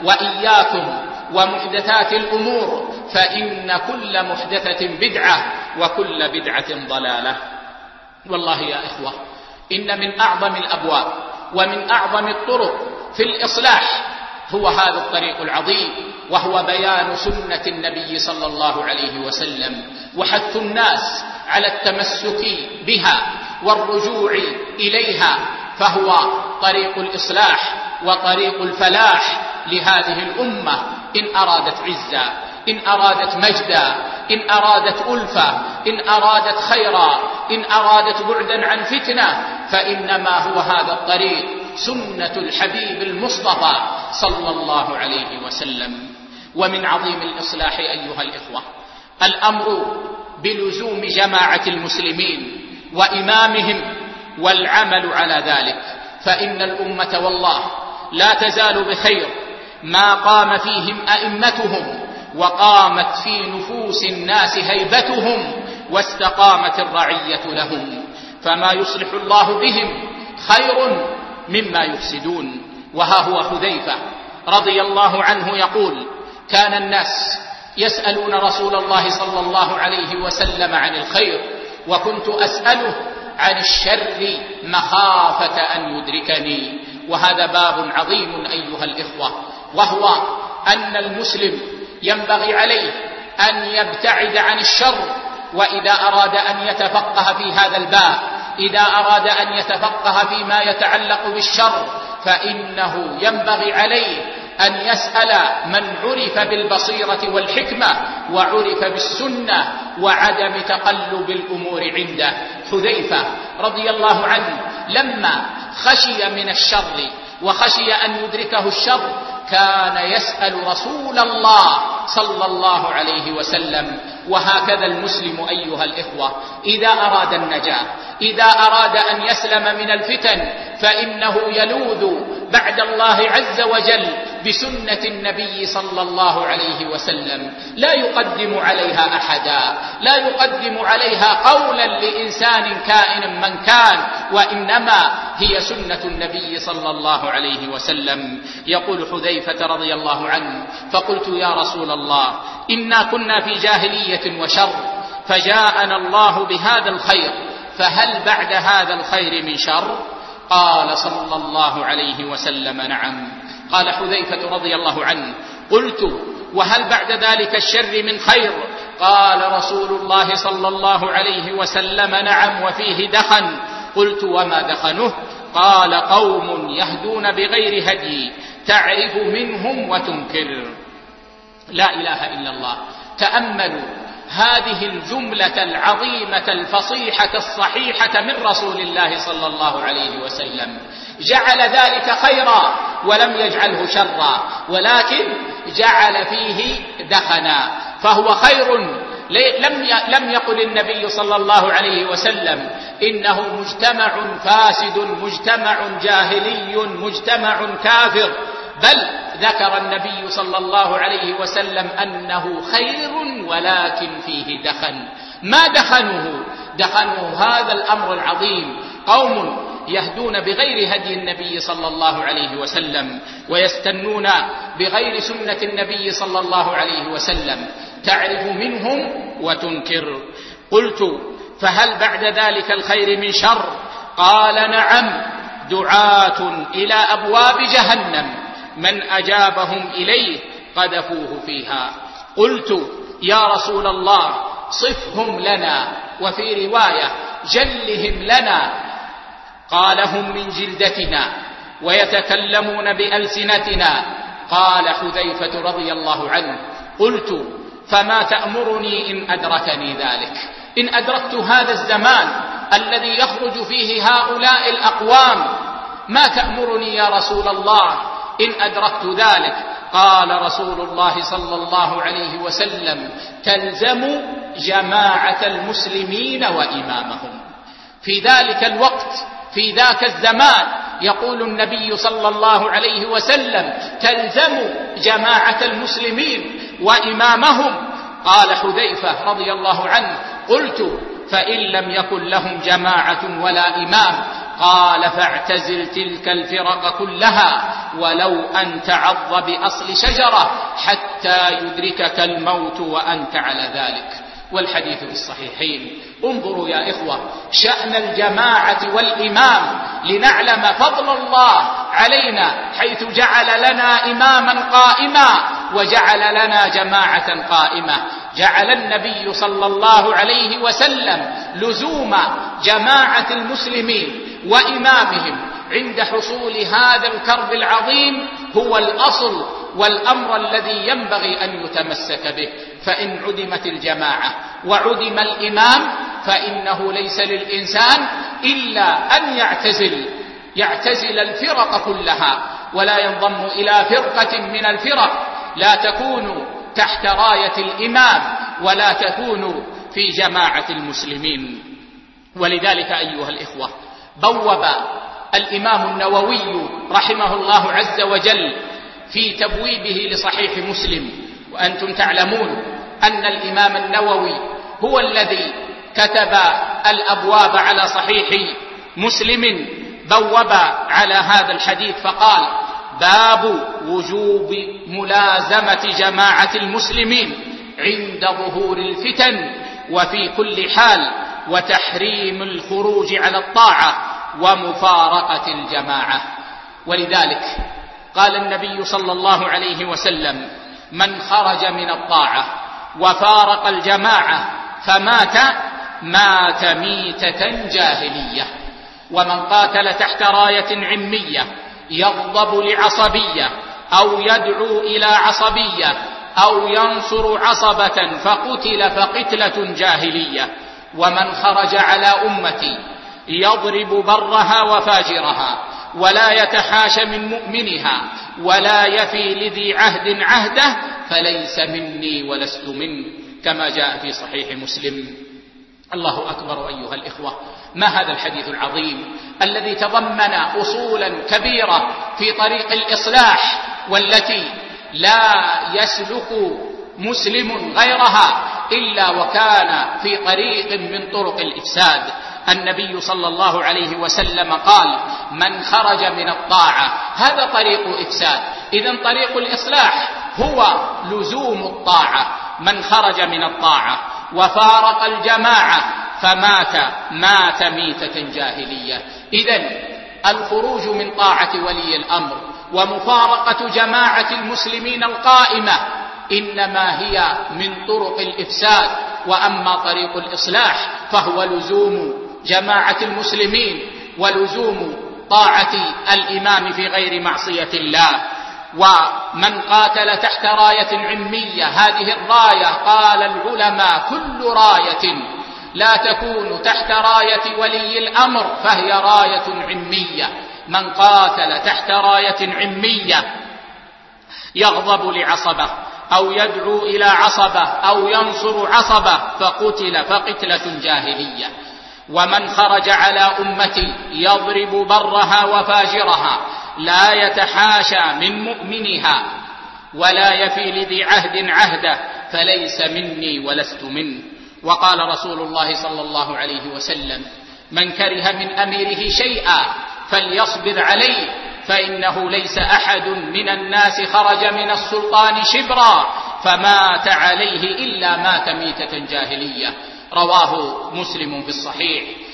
وإياكم ومحدثات الأمور فإن كل محدثة بدعة وكل بدعة ضلالة. والله يا إخوة إن من أعظم الأبواب ومن أعظم الطرق في الإصلاح هو هذا الطريق العظيم، وهو بيان سنة النبي صلى الله عليه وسلم وحث الناس على التمسك بها والرجوع إليها، فهو طريق الإصلاح وطريق الفلاح لهذه الأمة إن أرادت عزة، إن أرادت مجدا، إن أرادت ألفة، إن أرادت خيرا، إن أرادت بعدا عن فتنة، فإنما هو هذا الطريق سنة الحبيب المصطفى صلى الله عليه وسلم. ومن عظيم الإصلاح أيها الإخوة الأمر بلزوم جماعة المسلمين وإمامهم والعمل على ذلك، فإن الأمة والله لا تزال بخير ما قام فيهم أئمتهم وقامت في نفوس الناس هيبتهم واستقامت الرعية لهم، فما يصلح الله بهم خير مما يفسدون. وها هو حذيفة رضي الله عنه يقول: كان الناس يسألون رسول الله صلى الله عليه وسلم عن الخير، وكنت أسأله عن الشر مخافة أن يدركني. وهذا باب عظيم أيها الإخوة، وهو أن المسلم ينبغي عليه أن يبتعد عن الشر، وإذا أراد أن يتفقه في هذا الباب، إذا أراد أن يتفقه فيما يتعلق بالشر، فإنه ينبغي عليه أن يسأل من عرف بالبصيرة والحكمة وعرف بالسنة وعدم تقلب الأمور عنده. حذيفة رضي الله عنه لما خشي من الشر وخشي أن يدركه الشر كان يسأل رسول الله صلى الله عليه وسلم. وهكذا المسلم أيها الإخوة إذا أراد النجاة، إذا أراد أن يسلم من الفتن، فإنه يلوذ بعد الله عز وجل بسنة النبي صلى الله عليه وسلم، لا يقدم عليها أحدا، لا يقدم عليها قولا لإنسان كائن من كان، وإنما هي سنة النبي صلى الله عليه وسلم. يقول حذيفة رضي الله عنه: فقلت يا رسول الله إنا كنا في جاهلية وشر، فجاءنا الله بهذا الخير، فهل بعد هذا الخير من شر؟ قال صلى الله عليه وسلم: نعم. قال حذيفة رضي الله عنه: قلت وهل بعد ذلك الشر من خير؟ قال رسول الله صلى الله عليه وسلم: نعم وفيه دخن. قلت وما دخنه؟ قال: قوم يهدون بغير هدي تعرف منهم وتنكر. لا إله إلا الله. تأملوا هذه الجملة العظيمة الفصيحة الصحيحة من رسول الله صلى الله عليه وسلم، جعل ذلك خيرا ولم يجعله شرا، ولكن جعل فيه دخنا، فهو خير. لم لم يقل النبي صلى الله عليه وسلم إنه مجتمع فاسد، مجتمع جاهلي، مجتمع كافر، بل ذكر النبي صلى الله عليه وسلم أنه خير ولكن فيه دخن. ما دخنه؟ دخنه هذا الأمر العظيم: قوم يهدون بغير هدي النبي صلى الله عليه وسلم ويستنون بغير سنة النبي صلى الله عليه وسلم، تعرف منهم وتنكر. قلت فهل بعد ذلك الخير من شر؟ قال: نعم. دعاة إلى أبواب جهنم من أجابهم إليه قذفوه فيها. قلت يا رسول الله صفهم لنا، وفي رواية جلهم لنا. قال هم من جلدتنا ويتكلمون بألسنتنا. قال حذيفة رضي الله عنه قلت فما تأمرني إن أدركني ذلك؟ إن أدركت هذا الزمان الذي يخرج فيه هؤلاء الأقوام ما تأمرني يا رسول الله إن أدركت ذلك؟ قال رسول الله صلى الله عليه وسلم تلزم جماعة المسلمين وإمامهم. في ذلك الوقت في ذاك الزمان يقول النبي صلى الله عليه وسلم تلزم جماعة المسلمين وإمامهم. قال حذيفة رضي الله عنه قلت فإن لم يكن لهم جماعة ولا إمام؟ قال فاعتزل تلك الفرق كلها ولو أن تعض بأصل شجرة حتى يدركك الموت وأنت على ذلك. والحديث في الصحيحين. انظروا يا إخوة شأن الجماعة والإمام لنعلم فضل الله علينا حيث جعل لنا إماما قائما وجعل لنا جماعة قائمة. جعل النبي صلى الله عليه وسلم لزوم جماعة المسلمين وإمامهم عند حصول هذا الكرب العظيم هو الأصل والأمر الذي ينبغي أن يتمسك به. فإن عدمت الجماعة وعدم الإمام فإنه ليس للإنسان إلا أن يعتزل يعتزل الفرق كلها ولا ينضم إلى فرقة من الفرق، لا تكون تحت راية الإمام ولا تكون في جماعة المسلمين. ولذلك أيها الإخوة بوب الإمام النووي رحمه الله عز وجل في تبويبه لصحيح مسلم. وأنتم تعلمون أن الإمام النووي هو الذي كتب الأبواب على صحيح مسلم، بوب على هذا الحديث فقال باب وجوب ملازمة جماعة المسلمين عند ظهور الفتن وفي كل حال، وتحريم الخروج على الطاعة ومفارقة الجماعة. ولذلك قال النبي صلى الله عليه وسلم من خرج من الطاعة وفارق الجماعة فمات مات ميتة جاهلية. ومن قاتل تحت راية عمية يغضب لعصبية أو يدعو إلى عصبية أو ينصر عصبة فقتل فقتلة جاهلية. ومن خرج على أمتي يضرب برها وفاجرها ولا يتحاش من مؤمنها ولا يفي لذي عهد عهده فليس مني ولست منه، كما جاء في صحيح مسلم. الله أكبر أيها الإخوة، ما هذا الحديث العظيم الذي تضمن أصولا كبيرة في طريق الإصلاح والتي لا يسلك مسلم غيرها إلا وكان في طريق من طرق الإفساد. النبي صلى الله عليه وسلم قال من خرج من الطاعة، هذا طريق إفساد. إذن طريق الإصلاح هو لزوم الطاعة. من خرج من الطاعة وفارق الجماعة فمات مات ميتة جاهلية. إذن الخروج من طاعة ولي الأمر ومفارقة جماعة المسلمين القائمة إنما هي من طرق الإفساد، وأما طريق الإصلاح فهو لزوم جماعة المسلمين ولزوم طاعة الإمام في غير معصية الله. ومن قاتل تحت راية عمية، هذه الراية قال العلماء كل راية لا تكون تحت راية ولي الأمر فهي راية عمية. من قاتل تحت راية عمية يغضب لعصبة أو يدعو إلى عصبة أو ينصر عصبة فقتل فقتلة جاهلية. ومن خرج على أمتي يضرب برها وفاجرها لا يتحاشى من مؤمنها ولا يفي لذي عهد عهده فليس مني ولست منه. وقال رسول الله صلى الله عليه وسلم من كره من أميره شيئا فليصبر عليه فإنه ليس أحد من الناس خرج من السلطان شبرا فمات عليه إلا مات ميتة جاهلية. رواه مسلم في الصحيح.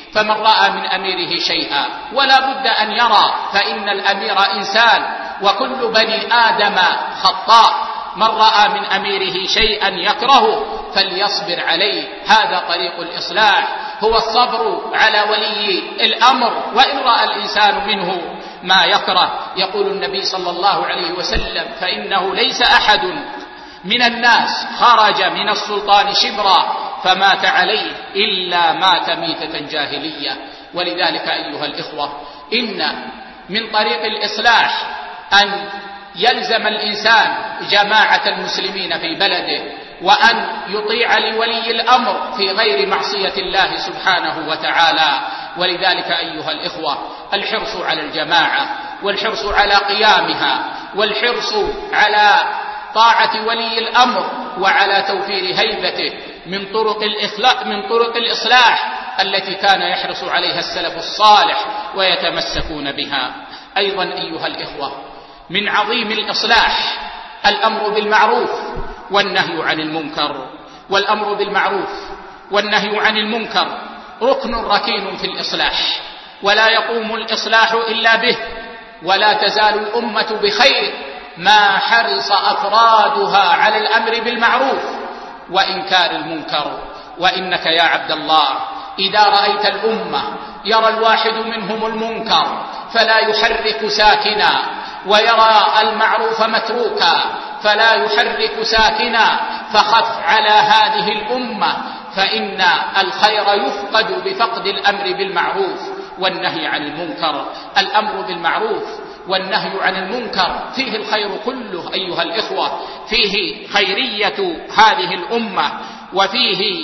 فمن رأى من أميره شيئا ولا بد أن يرى، فإن الأمير إنسان وكل بني آدم خطاء، من رأى من أميره شيئا يكرهه فليصبر عليه، هذا طريق الإصلاح، هو الصبر على ولي الأمر وإن رأى الإنسان منه ما يكره. يقول النبي صلى الله عليه وسلم: فإنه ليس أحد من الناس خرج من السلطان شبرا فمات عليه إلا مات ميتة جاهلية. ولذلك أيها الإخوة، إن من طريق الإصلاح أن يلزم الإنسان جماعة المسلمين في بلده، وأن يطيع لولي الأمر في غير معصية الله سبحانه وتعالى. ولذلك أيها الإخوة، الحرص على الجماعة والحرص على قيامها والحرص على طاعة ولي الأمر وعلى توفير هيبته من طرق الإصلاح من طرق الإصلاح التي كان يحرص عليها السلف الصالح ويتمسكون بها. أيضا أيها الإخوة، من عظيم الإصلاح الأمر بالمعروف والنهي عن المنكر. والأمر بالمعروف والنهي عن المنكر ركن ركين في الإصلاح، ولا يقوم الإصلاح إلا به، ولا تزال الأمة بخير ما حرص أفرادها على الأمر بالمعروف وإنكار المنكر. وإنك يا عبد الله إذا رأيت الأمة يرى الواحد منهم المنكر فلا يحرك ساكنا، ويرى المعروف متروكا فلا يحرك ساكنا، فخف على هذه الأمة، فإن الخير يفقد بفقد الأمر بالمعروف والنهي عن المنكر. الأمر بالمعروف والنهي عن المنكر فيه الخير كله أيها الإخوة، فيه خيرية هذه الأمة، وفيه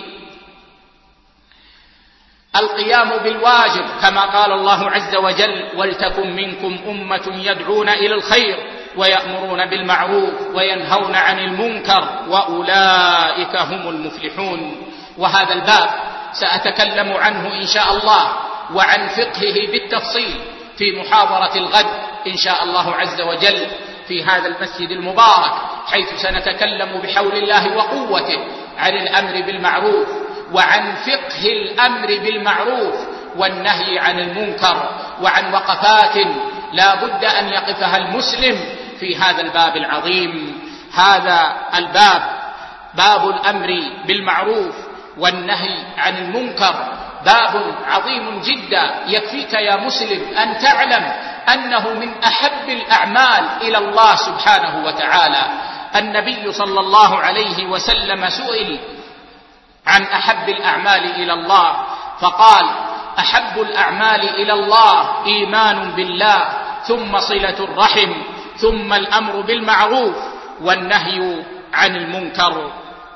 القيام بالواجب كما قال الله عز وجل: ولتكن منكم أمة يدعون إلى الخير ويأمرون بالمعروف وينهون عن المنكر وأولئك هم المفلحون. وهذا الباب سأتكلم عنه إن شاء الله وعن فقهه بالتفصيل في محاضرة الغد إن شاء الله عز وجل في هذا المسجد المبارك، حيث سنتكلم بحول الله وقوته عن الأمر بالمعروف وعن فقه الأمر بالمعروف والنهي عن المنكر، وعن وقفات لا بد أن يقفها المسلم في هذا الباب العظيم. هذا الباب باب الأمر بالمعروف والنهي عن المنكر باب عظيم جدا. يكفيك يا مسلم أن تعلم أنه من أحب الأعمال إلى الله سبحانه وتعالى. النبي صلى الله عليه وسلم سئل عن أحب الأعمال إلى الله فقال: أحب الأعمال إلى الله إيمان بالله، ثم صلة الرحم، ثم الأمر بالمعروف والنهي عن المنكر.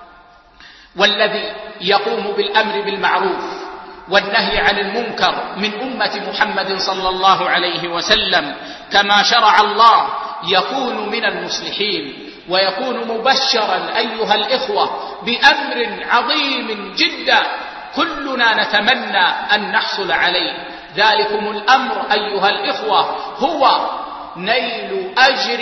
والذي يقوم بالأمر بالمعروف والنهي عن المنكر من أمة محمد صلى الله عليه وسلم كما شرع الله يكون من المصلحين، ويكون مبشرا أيها الإخوة بأمر عظيم جدا كلنا نتمنى أن نحصل عليه. ذلكم الأمر أيها الإخوة هو نيل أجر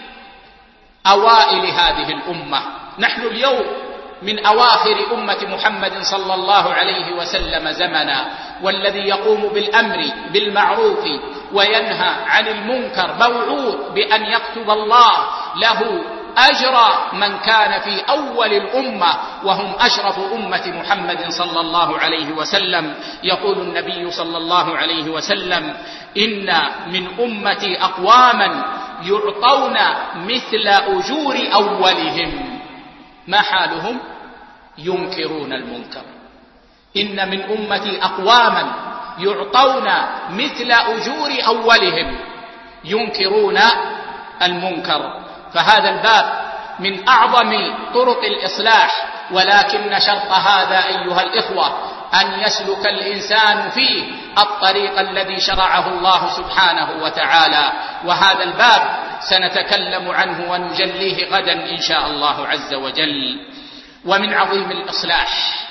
أوائل هذه الأمة. نحن اليوم من أواخر أمة محمد صلى الله عليه وسلم زمنا، والذي يقوم بالأمر بالمعروف وينهى عن المنكر موعود بأن يكتب الله له أجر من كان في أول الأمة وهم أشرف أمة محمد صلى الله عليه وسلم. يقول النبي صلى الله عليه وسلم: إن من أمتي أقواما يعطون مثل أجور أولهم. ما حالهم؟ ينكرون المنكر. إن من أمتي أقواما يعطون مثل أجور أولهم ينكرون المنكر. فهذا الباب من أعظم طرق الإصلاح، ولكن شرط هذا أيها الإخوة أن يسلك الإنسان فيه الطريق الذي شرعه الله سبحانه وتعالى. وهذا الباب سنتكلم عنه ونجليه غدا إن شاء الله عز وجل. ومن عظيم الإصلاح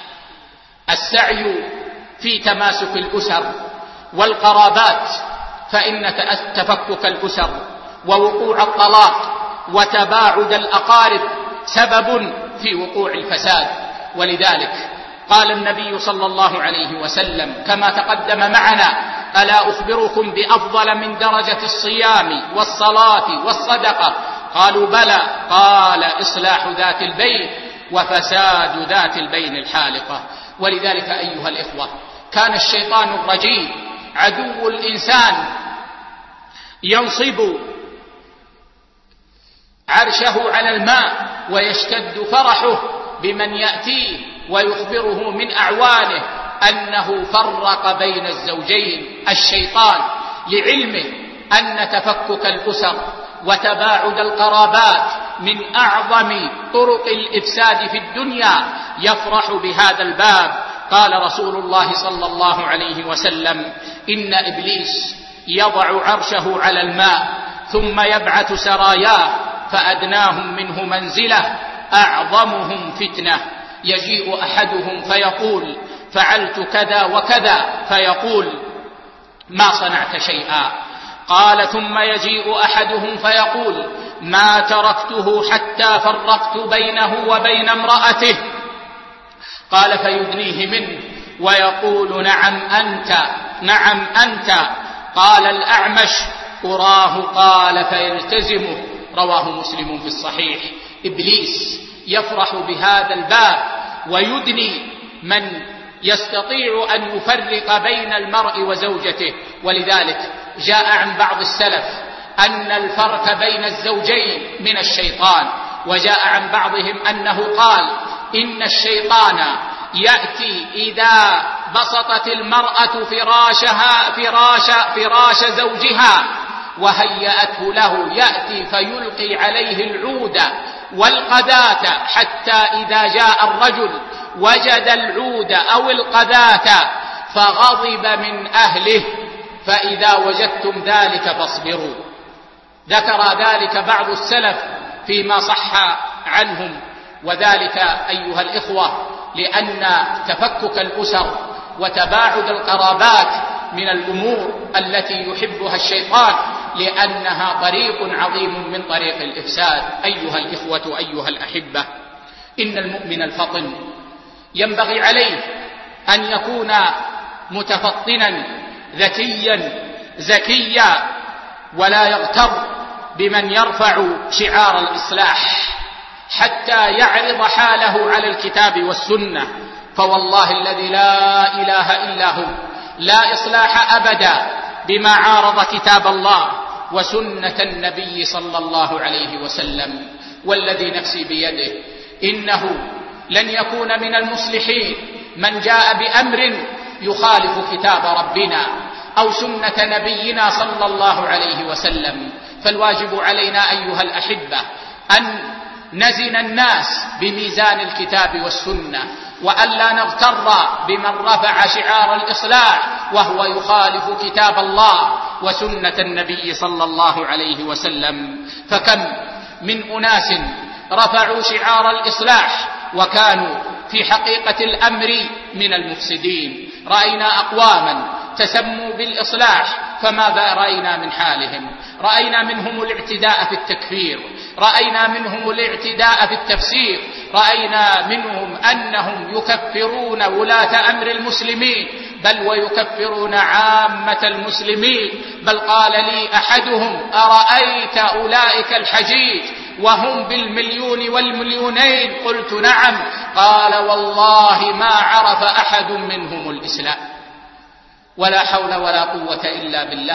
السعي في تماسك الأسر والقرابات، فإن تفكك الأسر ووقوع الطلاق وتباعد الأقارب سبب في وقوع الفساد. ولذلك قال النبي صلى الله عليه وسلم كما تقدم معنا: ألا أخبركم بأفضل من درجة الصيام والصلاة والصدقة؟ قالوا: بلى. قال: إصلاح ذات البين وفساد ذات البين الحالقة. ولذلك أيها الإخوة، كان الشيطان الرجيم عدو الإنسان ينصب عرشه على الماء ويشتد فرحه بمن يأتيه ويخبره من أعوانه أنه فرق بين الزوجين. الشيطان لعلمه أن تفكك الأسر وتباعد القرابات من أعظم طرق الإفساد في الدنيا يفرح بهذا الباب. قال رسول الله صلى الله عليه وسلم: إن إبليس يضع عرشه على الماء ثم يبعث سراياه فأدناهم منه منزلة أعظمهم فتنة. يجيء أحدهم فيقول: فعلت كذا وكذا، فيقول: ما صنعت شيئا. قال: ثم يجيء أحدهم فيقول: ما تركته حتى فرقت بينه وبين امرأته. قال: فيدنيه منه ويقول: نعم أنت، نعم أنت. قال الأعمش: أراه. قال: فيلتزمه. رواه مسلم في الصحيح. إبليس يفرح بهذا الباب ويدني من يستطيع أن يفرق بين المرء وزوجته. ولذلك جاء عن بعض السلف أن الفرق بين الزوجين من الشيطان، وجاء عن بعضهم أنه قال: إن الشيطان يأتي إذا بسطت المرأة فراشها فراش, فراش زوجها وهيأته له، يأتي فيلقي عليه العود والقذاة حتى إذا جاء الرجل وجد العود أو القذاة فغضب من أهله، فإذا وجدتم ذلك فاصبروا. ذكر ذلك بعض السلف فيما صح عنهم. وذلك أيها الإخوة لأن تفكك الأسر وتباعد القرابات من الأمور التي يحبها الشيطان، لأنها طريق عظيم من طريق الإفساد. أيها الإخوة، أيها الأحبة، إن المؤمن الفطن ينبغي عليه أن يكون متفطنا ذكيا زكيا، ولا يغتر بمن يرفع شعار الإصلاح حتى يعرض حاله على الكتاب والسنة. فوالله الذي لا إله إلا هو لا إصلاح أبدا بما عارض كتاب الله وسنة النبي صلى الله عليه وسلم. والذي نفسي بيده إنه لن يكون من المصلحين من جاء بأمر يخالف كتاب ربنا أو سنة نبينا صلى الله عليه وسلم. فالواجب علينا أيها الأحبة أن نزن الناس بميزان الكتاب والسنة، وألا نغتر بمن رفع شعار الإصلاح وهو يخالف كتاب الله وسنة النبي صلى الله عليه وسلم. فكم من أناس رفعوا شعار الإصلاح وكانوا في حقيقة الأمر من المفسدين. رأينا أقواما تسموا بالإصلاح فماذا رأينا من حالهم؟ رأينا منهم الاعتداء في التكفير، رأينا منهم الاعتداء في التفسير، رأينا منهم أنهم يكفرون ولاة أمر المسلمين، بل ويكفرون عامة المسلمين. بل قال لي أحدهم: أرأيت أولئك الحجيج وهم بالمليون والمليونين؟ قلت: نعم. قال: والله ما عرف أحد منهم الإسلام. ولا حول ولا قوة إلا بالله،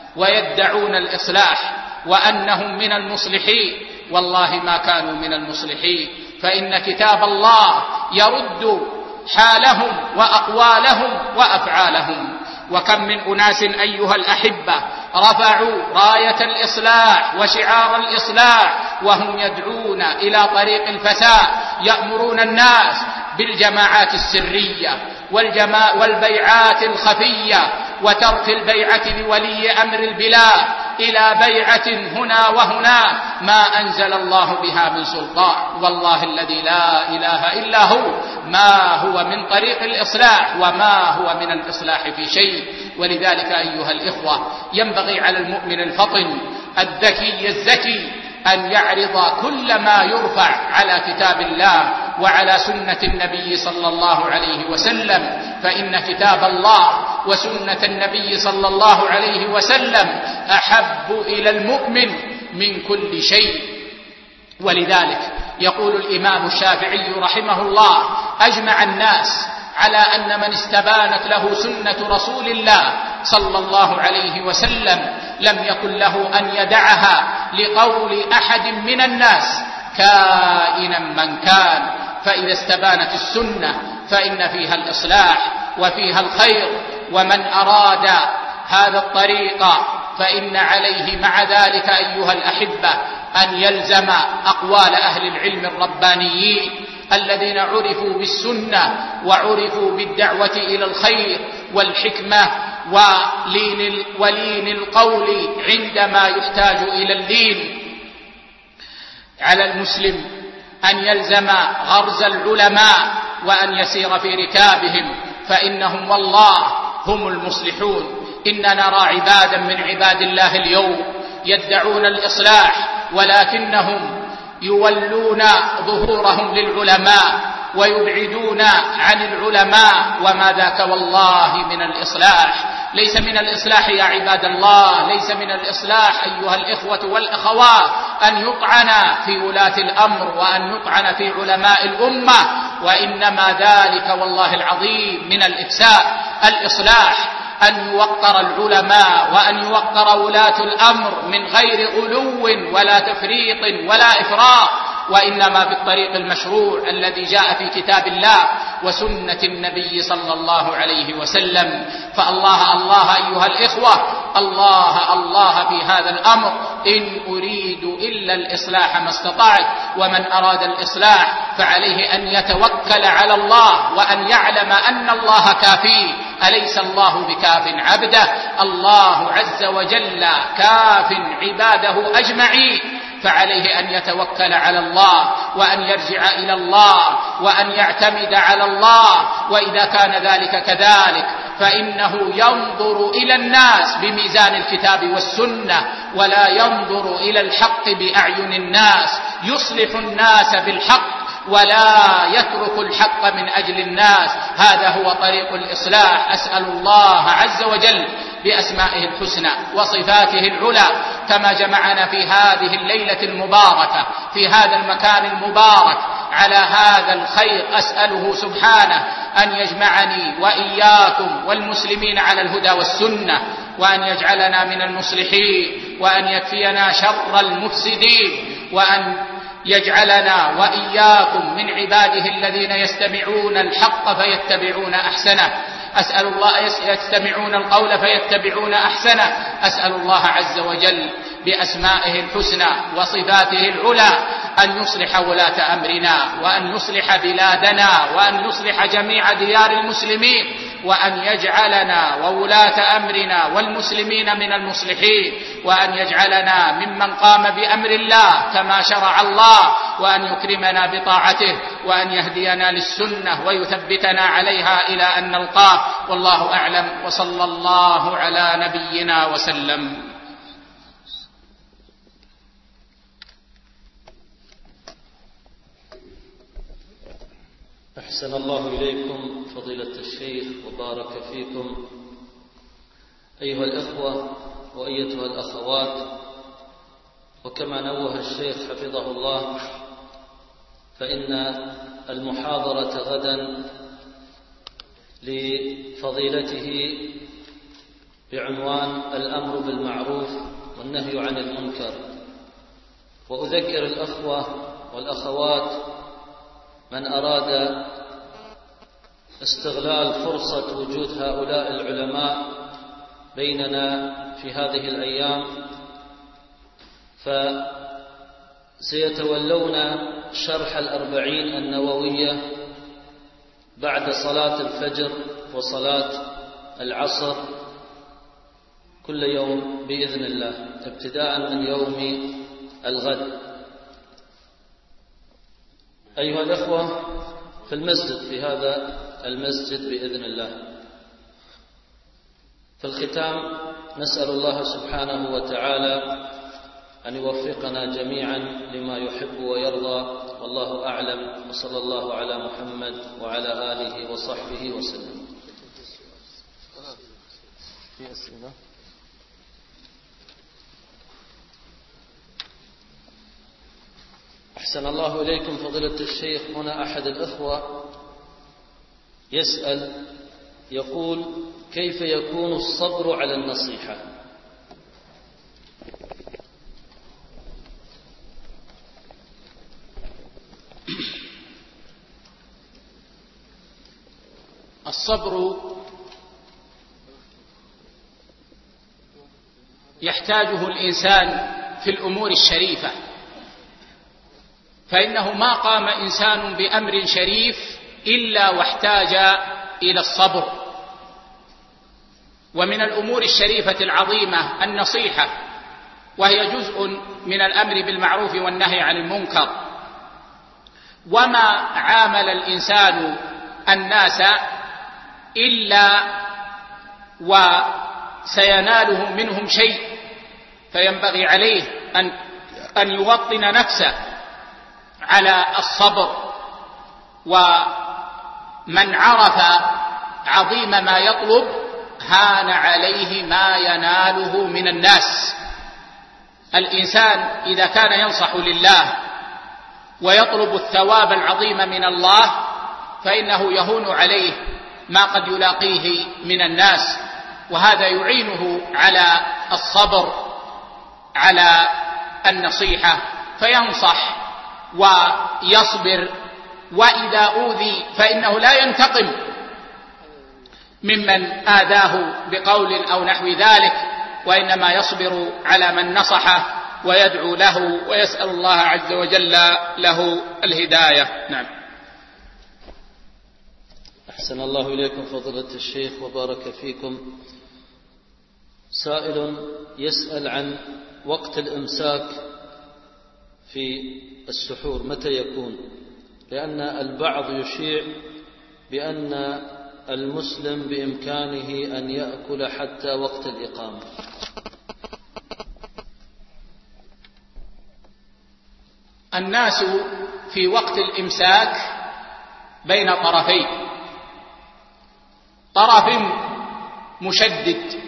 ويدعون الإصلاح وأنهم من المصلحين. والله ما كانوا من المصلحين، فإن كتاب الله يرد حالهم وأقوالهم وأفعالهم. وكم من أناس أيها الأحبة رفعوا راية الإصلاح وشعار الإصلاح وهم يدعون إلى طريق الفساد، يأمرون الناس بالجماعات السرية والجما والبيعات الخفية وترك البيعة لولي أمر البلاد إلى بيعة هنا وهنا ما أنزل الله بها من سلطان. والله الذي لا إله إلا هو ما هو من طريق الإصلاح وما هو من الإصلاح في شيء. ولذلك أيها الإخوة ينبغي على المؤمن الفطن الذكي الزكي أن يعرض كل ما يرفع على كتاب الله وعلى سنة النبي صلى الله عليه وسلم، فإن كتاب الله وسنة النبي صلى الله عليه وسلم أحب إلى المؤمن من كل شيء. ولذلك يقول الإمام الشافعي رحمه الله: أجمع الناس على أن من استبانت له سنة رسول الله صلى الله عليه وسلم لم يكن له أن يدعها لقول أحد من الناس كائنا من كان. فإذا استبانت السنة فإن فيها الإصلاح وفيها الخير، ومن أراد هذا الطريق فإن عليه مع ذلك أيها الأحبة أن يلزم أقوال أهل العلم الربانيين الذين عرفوا بالسنة وعرفوا بالدعوة إلى الخير والحكمة ولين, ولين القول عندما يحتاج إلى اللين. على المسلم أن يلزم غرز العلماء وأن يسير في ركابهم، فإنهم والله هم المصلحون. إن نرى عبادا من عباد الله اليوم يدعون الإصلاح ولكنهم يولون ظهورهم للعلماء ويبعدون عن العلماء، وما ذاك والله من الإصلاح. ليس من الإصلاح يا عباد الله، ليس من الإصلاح أيها الإخوة والأخوات أن يطعن في ولاة الأمر وأن يطعن في علماء الأمة، وإنما ذلك والله العظيم من الإفساد. الإصلاح أن يوقر العلماء وأن يوقر ولاة الأمر من غير غلو ولا تفريط ولا إفراط، وإنما بالطريق المشروع الذي جاء في كتاب الله وسنة النبي صلى الله عليه وسلم. فالله الله أيها الإخوة، الله الله في هذا الأمر. إن أريد إلا الإصلاح ما استطعت، ومن أراد الإصلاح فعليه أن يتوكل على الله وأن يعلم أن الله كافيه. أليس الله بكاف عبده؟ الله عز وجل كاف عباده أجمعين، فعليه أن يتوكل على الله وأن يرجع إلى الله وأن يعتمد على الله. وإذا كان ذلك كذلك فإنه ينظر إلى الناس بميزان الكتاب والسنة ولا ينظر إلى الحق بأعين الناس، يصلح الناس بالحق ولا يترك الحق من أجل الناس. هذا هو طريق الإصلاح. أسأل الله عز وجل بأسمائه الحسنى وصفاته العلى كما جمعنا في هذه الليلة المباركة في هذا المكان المبارك على هذا الخير، أسأله سبحانه أن يجمعني وإياكم والمسلمين على الهدى والسنة، وأن يجعلنا من المصلحين، وأن يكفينا شر المفسدين، وأن يجعلنا وإياكم من عباده الذين يستمعون الحق فيتبعون أحسنه. أسأل الله يستمعون القول فيتبعون أحسنه. أسأل الله عز وجل بأسمائه الحسنى وصفاته العلى أن يصلح ولاة أمرنا، وأن يصلح بلادنا، وأن يصلح جميع ديار المسلمين، وأن يجعلنا وولاة أمرنا والمسلمين من المصلحين، وأن يجعلنا ممن قام بأمر الله كما شرع الله، وأن يكرمنا بطاعته، وأن يهدينا للسنة ويثبتنا عليها إلى أن نلقاه. والله أعلم، وصلى الله على نبينا وسلم. أحسن الله إليكم فضيلة الشيخ وبارك فيكم. أيها الأخوة وأيتها الأخوات، وكما نوه الشيخ حفظه الله، فإن المحاضرة غدا لفضيلته بعنوان الأمر بالمعروف والنهي عن المنكر. وأذكر الأخوة والأخوات من أراد استغلال فرصة وجود هؤلاء العلماء بيننا في هذه الأيام فسيتولون شرح الأربعين النووية بعد صلاة الفجر وصلاة العصر كل يوم بإذن الله، ابتداء من يوم الغد. أيها الأخوة، في المسجد، في هذا المسجد بإذن الله. في الختام نسأل الله سبحانه وتعالى أن يوفقنا جميعا لما يحب ويرضى. والله أعلم، وصلى الله على محمد وعلى آله وصحبه وسلم. في أسئلة؟ أحسن الله إليكم فضيلة الشيخ. هنا أحد الأخوة يسأل يقول: كيف يكون الصبر على النصيحة؟ الصبر يحتاجه الإنسان في الأمور الشريفة، فإنه ما قام إنسان بأمر شريف إلا واحتاج إلى الصبر. ومن الأمور الشريفة العظيمة النصيحة، وهي جزء من الأمر بالمعروف والنهي عن المنكر. وما عامل الإنسان الناس إلا وسيناله منهم شيء، فينبغي عليه أن أن يوطن نفسه على الصبر. ومن عرف عظيم ما يطلب هان عليه ما يناله من الناس. الإنسان إذا كان ينصح لله ويطلب الثواب العظيم من الله، فإنه يهون عليه ما قد يلاقيه من الناس، وهذا يعينه على الصبر على النصيحة، فينصح ويصبر. وإذا أوذي فإنه لا ينتقم ممن آذاه بقول أو نحو ذلك، وإنما يصبر على من نصحه ويدعو له ويسأل الله عز وجل له الهداية. نعم. أحسن الله إليكم فضيلة الشيخ وبارك فيكم. سائل يسأل عن وقت الإمساك في السحور متى يكون، لأن البعض يشيع بأن المسلم بإمكانه أن يأكل حتى وقت الإقامة. الناس في وقت الإمساك بين طرفين: طرف مشدد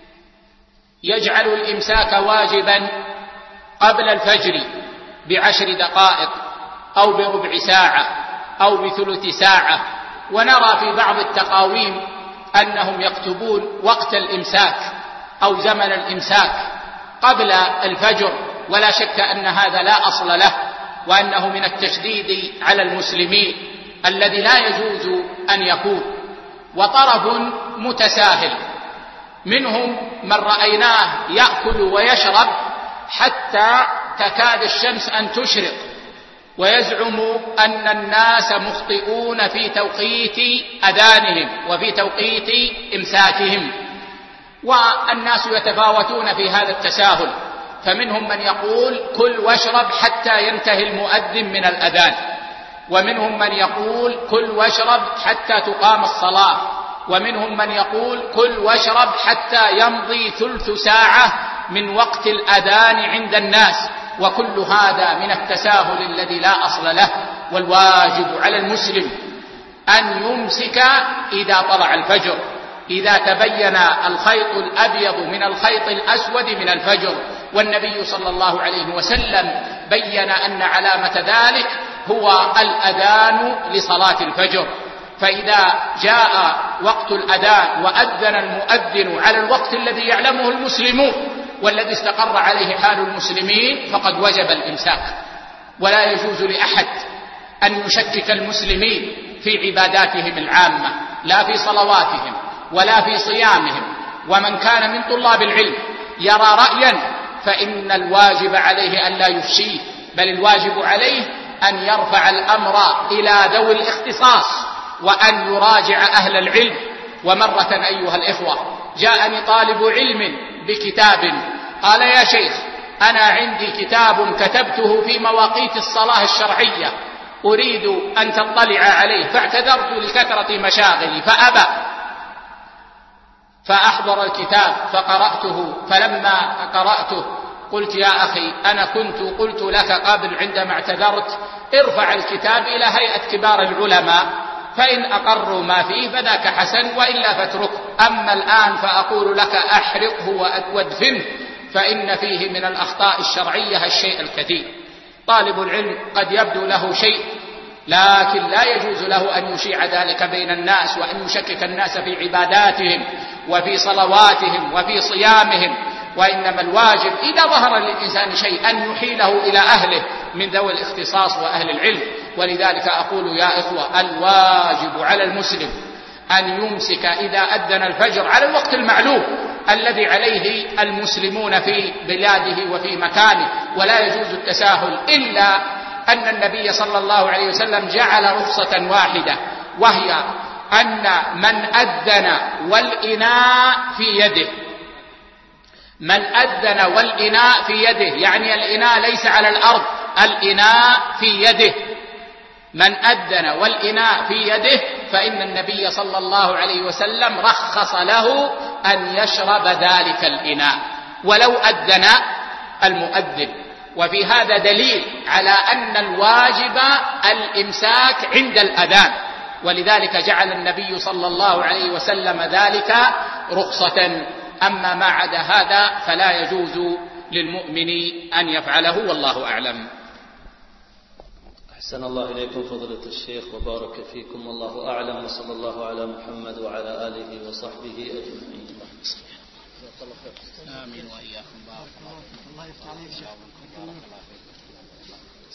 يجعل الإمساك واجبا قبل الفجر بعشر دقائق أو بربع ساعة أو بثلث ساعة، ونرى في بعض التقاويم أنهم يكتبون وقت الإمساك أو زمن الإمساك قبل الفجر، ولا شك أن هذا لا أصل له، وأنه من التشديد على المسلمين الذي لا يجوز أن يكون. وطرف متساهل منهم من رأيناه يأكل ويشرب حتى تكاد الشمس أن تشرق، ويزعم أن الناس مخطئون في توقيت أذانهم وفي توقيت إمساكهم. والناس يتفاوتون في هذا التساهل، فمنهم من يقول كل واشرب حتى ينتهي المؤذن من الأذان، ومنهم من يقول كل واشرب حتى تقام الصلاة، ومنهم من يقول كل واشرب حتى يمضي ثلث ساعة من وقت الأذان عند الناس. وكل هذا من التساهل الذي لا أصل له. والواجب على المسلم أن يمسك إذا طلع الفجر، إذا تبين الخيط الأبيض من الخيط الأسود من الفجر. والنبي صلى الله عليه وسلم بين أن علامة ذلك هو الأذان لصلاة الفجر. فإذا جاء وقت الأذان وأذن المؤذن على الوقت الذي يعلمه المسلمون والذي استقر عليه حال المسلمين فقد وجب الإمساك. ولا يجوز لأحد أن يشكك المسلمين في عباداتهم العامة، لا في صلواتهم ولا في صيامهم. ومن كان من طلاب العلم يرى رأيا فإن الواجب عليه أن لا يفشيه، بل الواجب عليه أن يرفع الأمر إلى ذوي الاختصاص وأن يراجع أهل العلم. ومرة أيها الإخوة جاءني طالب علم بكتاب قال: يا شيخ، أنا عندي كتاب كتبته في مواقيت الصلاة الشرعية أريد أن تطلع عليه، فاعتذرت لكثرة مشاغلي فأبى، فأحضر الكتاب فقرأته. فلما قرأته قلت يا أخي أنا كنت قلت لك قبل عندما اعتذرت ارفع الكتاب إلى هيئة كبار العلماء، فإن أقروا ما فيه فذاك حسن، وإلا فاتركه. أما الآن فأقول لك أحرقه وادفنه، فإن فيه من الأخطاء الشرعية الشيء الكثير. طالب العلم قد يبدو له شيء، لكن لا يجوز له أن يشيع ذلك بين الناس، وأن يشكك الناس في عباداتهم وفي صلواتهم وفي صيامهم. وإنما الواجب إذا ظهر للإنسان شيء أن يحيله إلى أهله من ذوي الاختصاص وأهل العلم. ولذلك أقول يا إخوة، الواجب على المسلم أن يمسك إذا أذن الفجر على الوقت المعلوم الذي عليه المسلمون في بلاده وفي مكانه، ولا يجوز التساهل، إلا أن النبي صلى الله عليه وسلم جعل رخصة واحدة، وهي أن من أذن والإناء في يده، من أذن والإناء في يده، يعني الإناء ليس على الأرض، الإناء في يده، من أذن والإناء في يده، فإن النبي صلى الله عليه وسلم رخص له أن يشرب ذلك الإناء ولو أذن المؤذن. وفي هذا دليل على أن الواجب الإمساك عند الأذان، ولذلك جعل النبي صلى الله عليه وسلم ذلك رخصة. أما ما عدا هذا فلا يجوز للمؤمن أن يفعله، والله أعلم. أحسن الله إليكم فضيلة الشيخ وبارك فيكم، والله أعلم، وصلى الله على محمد وعلى آله وصحبه أجمعين. آمين وإياكم. بارك الله فيكم. الله يفتح عليك.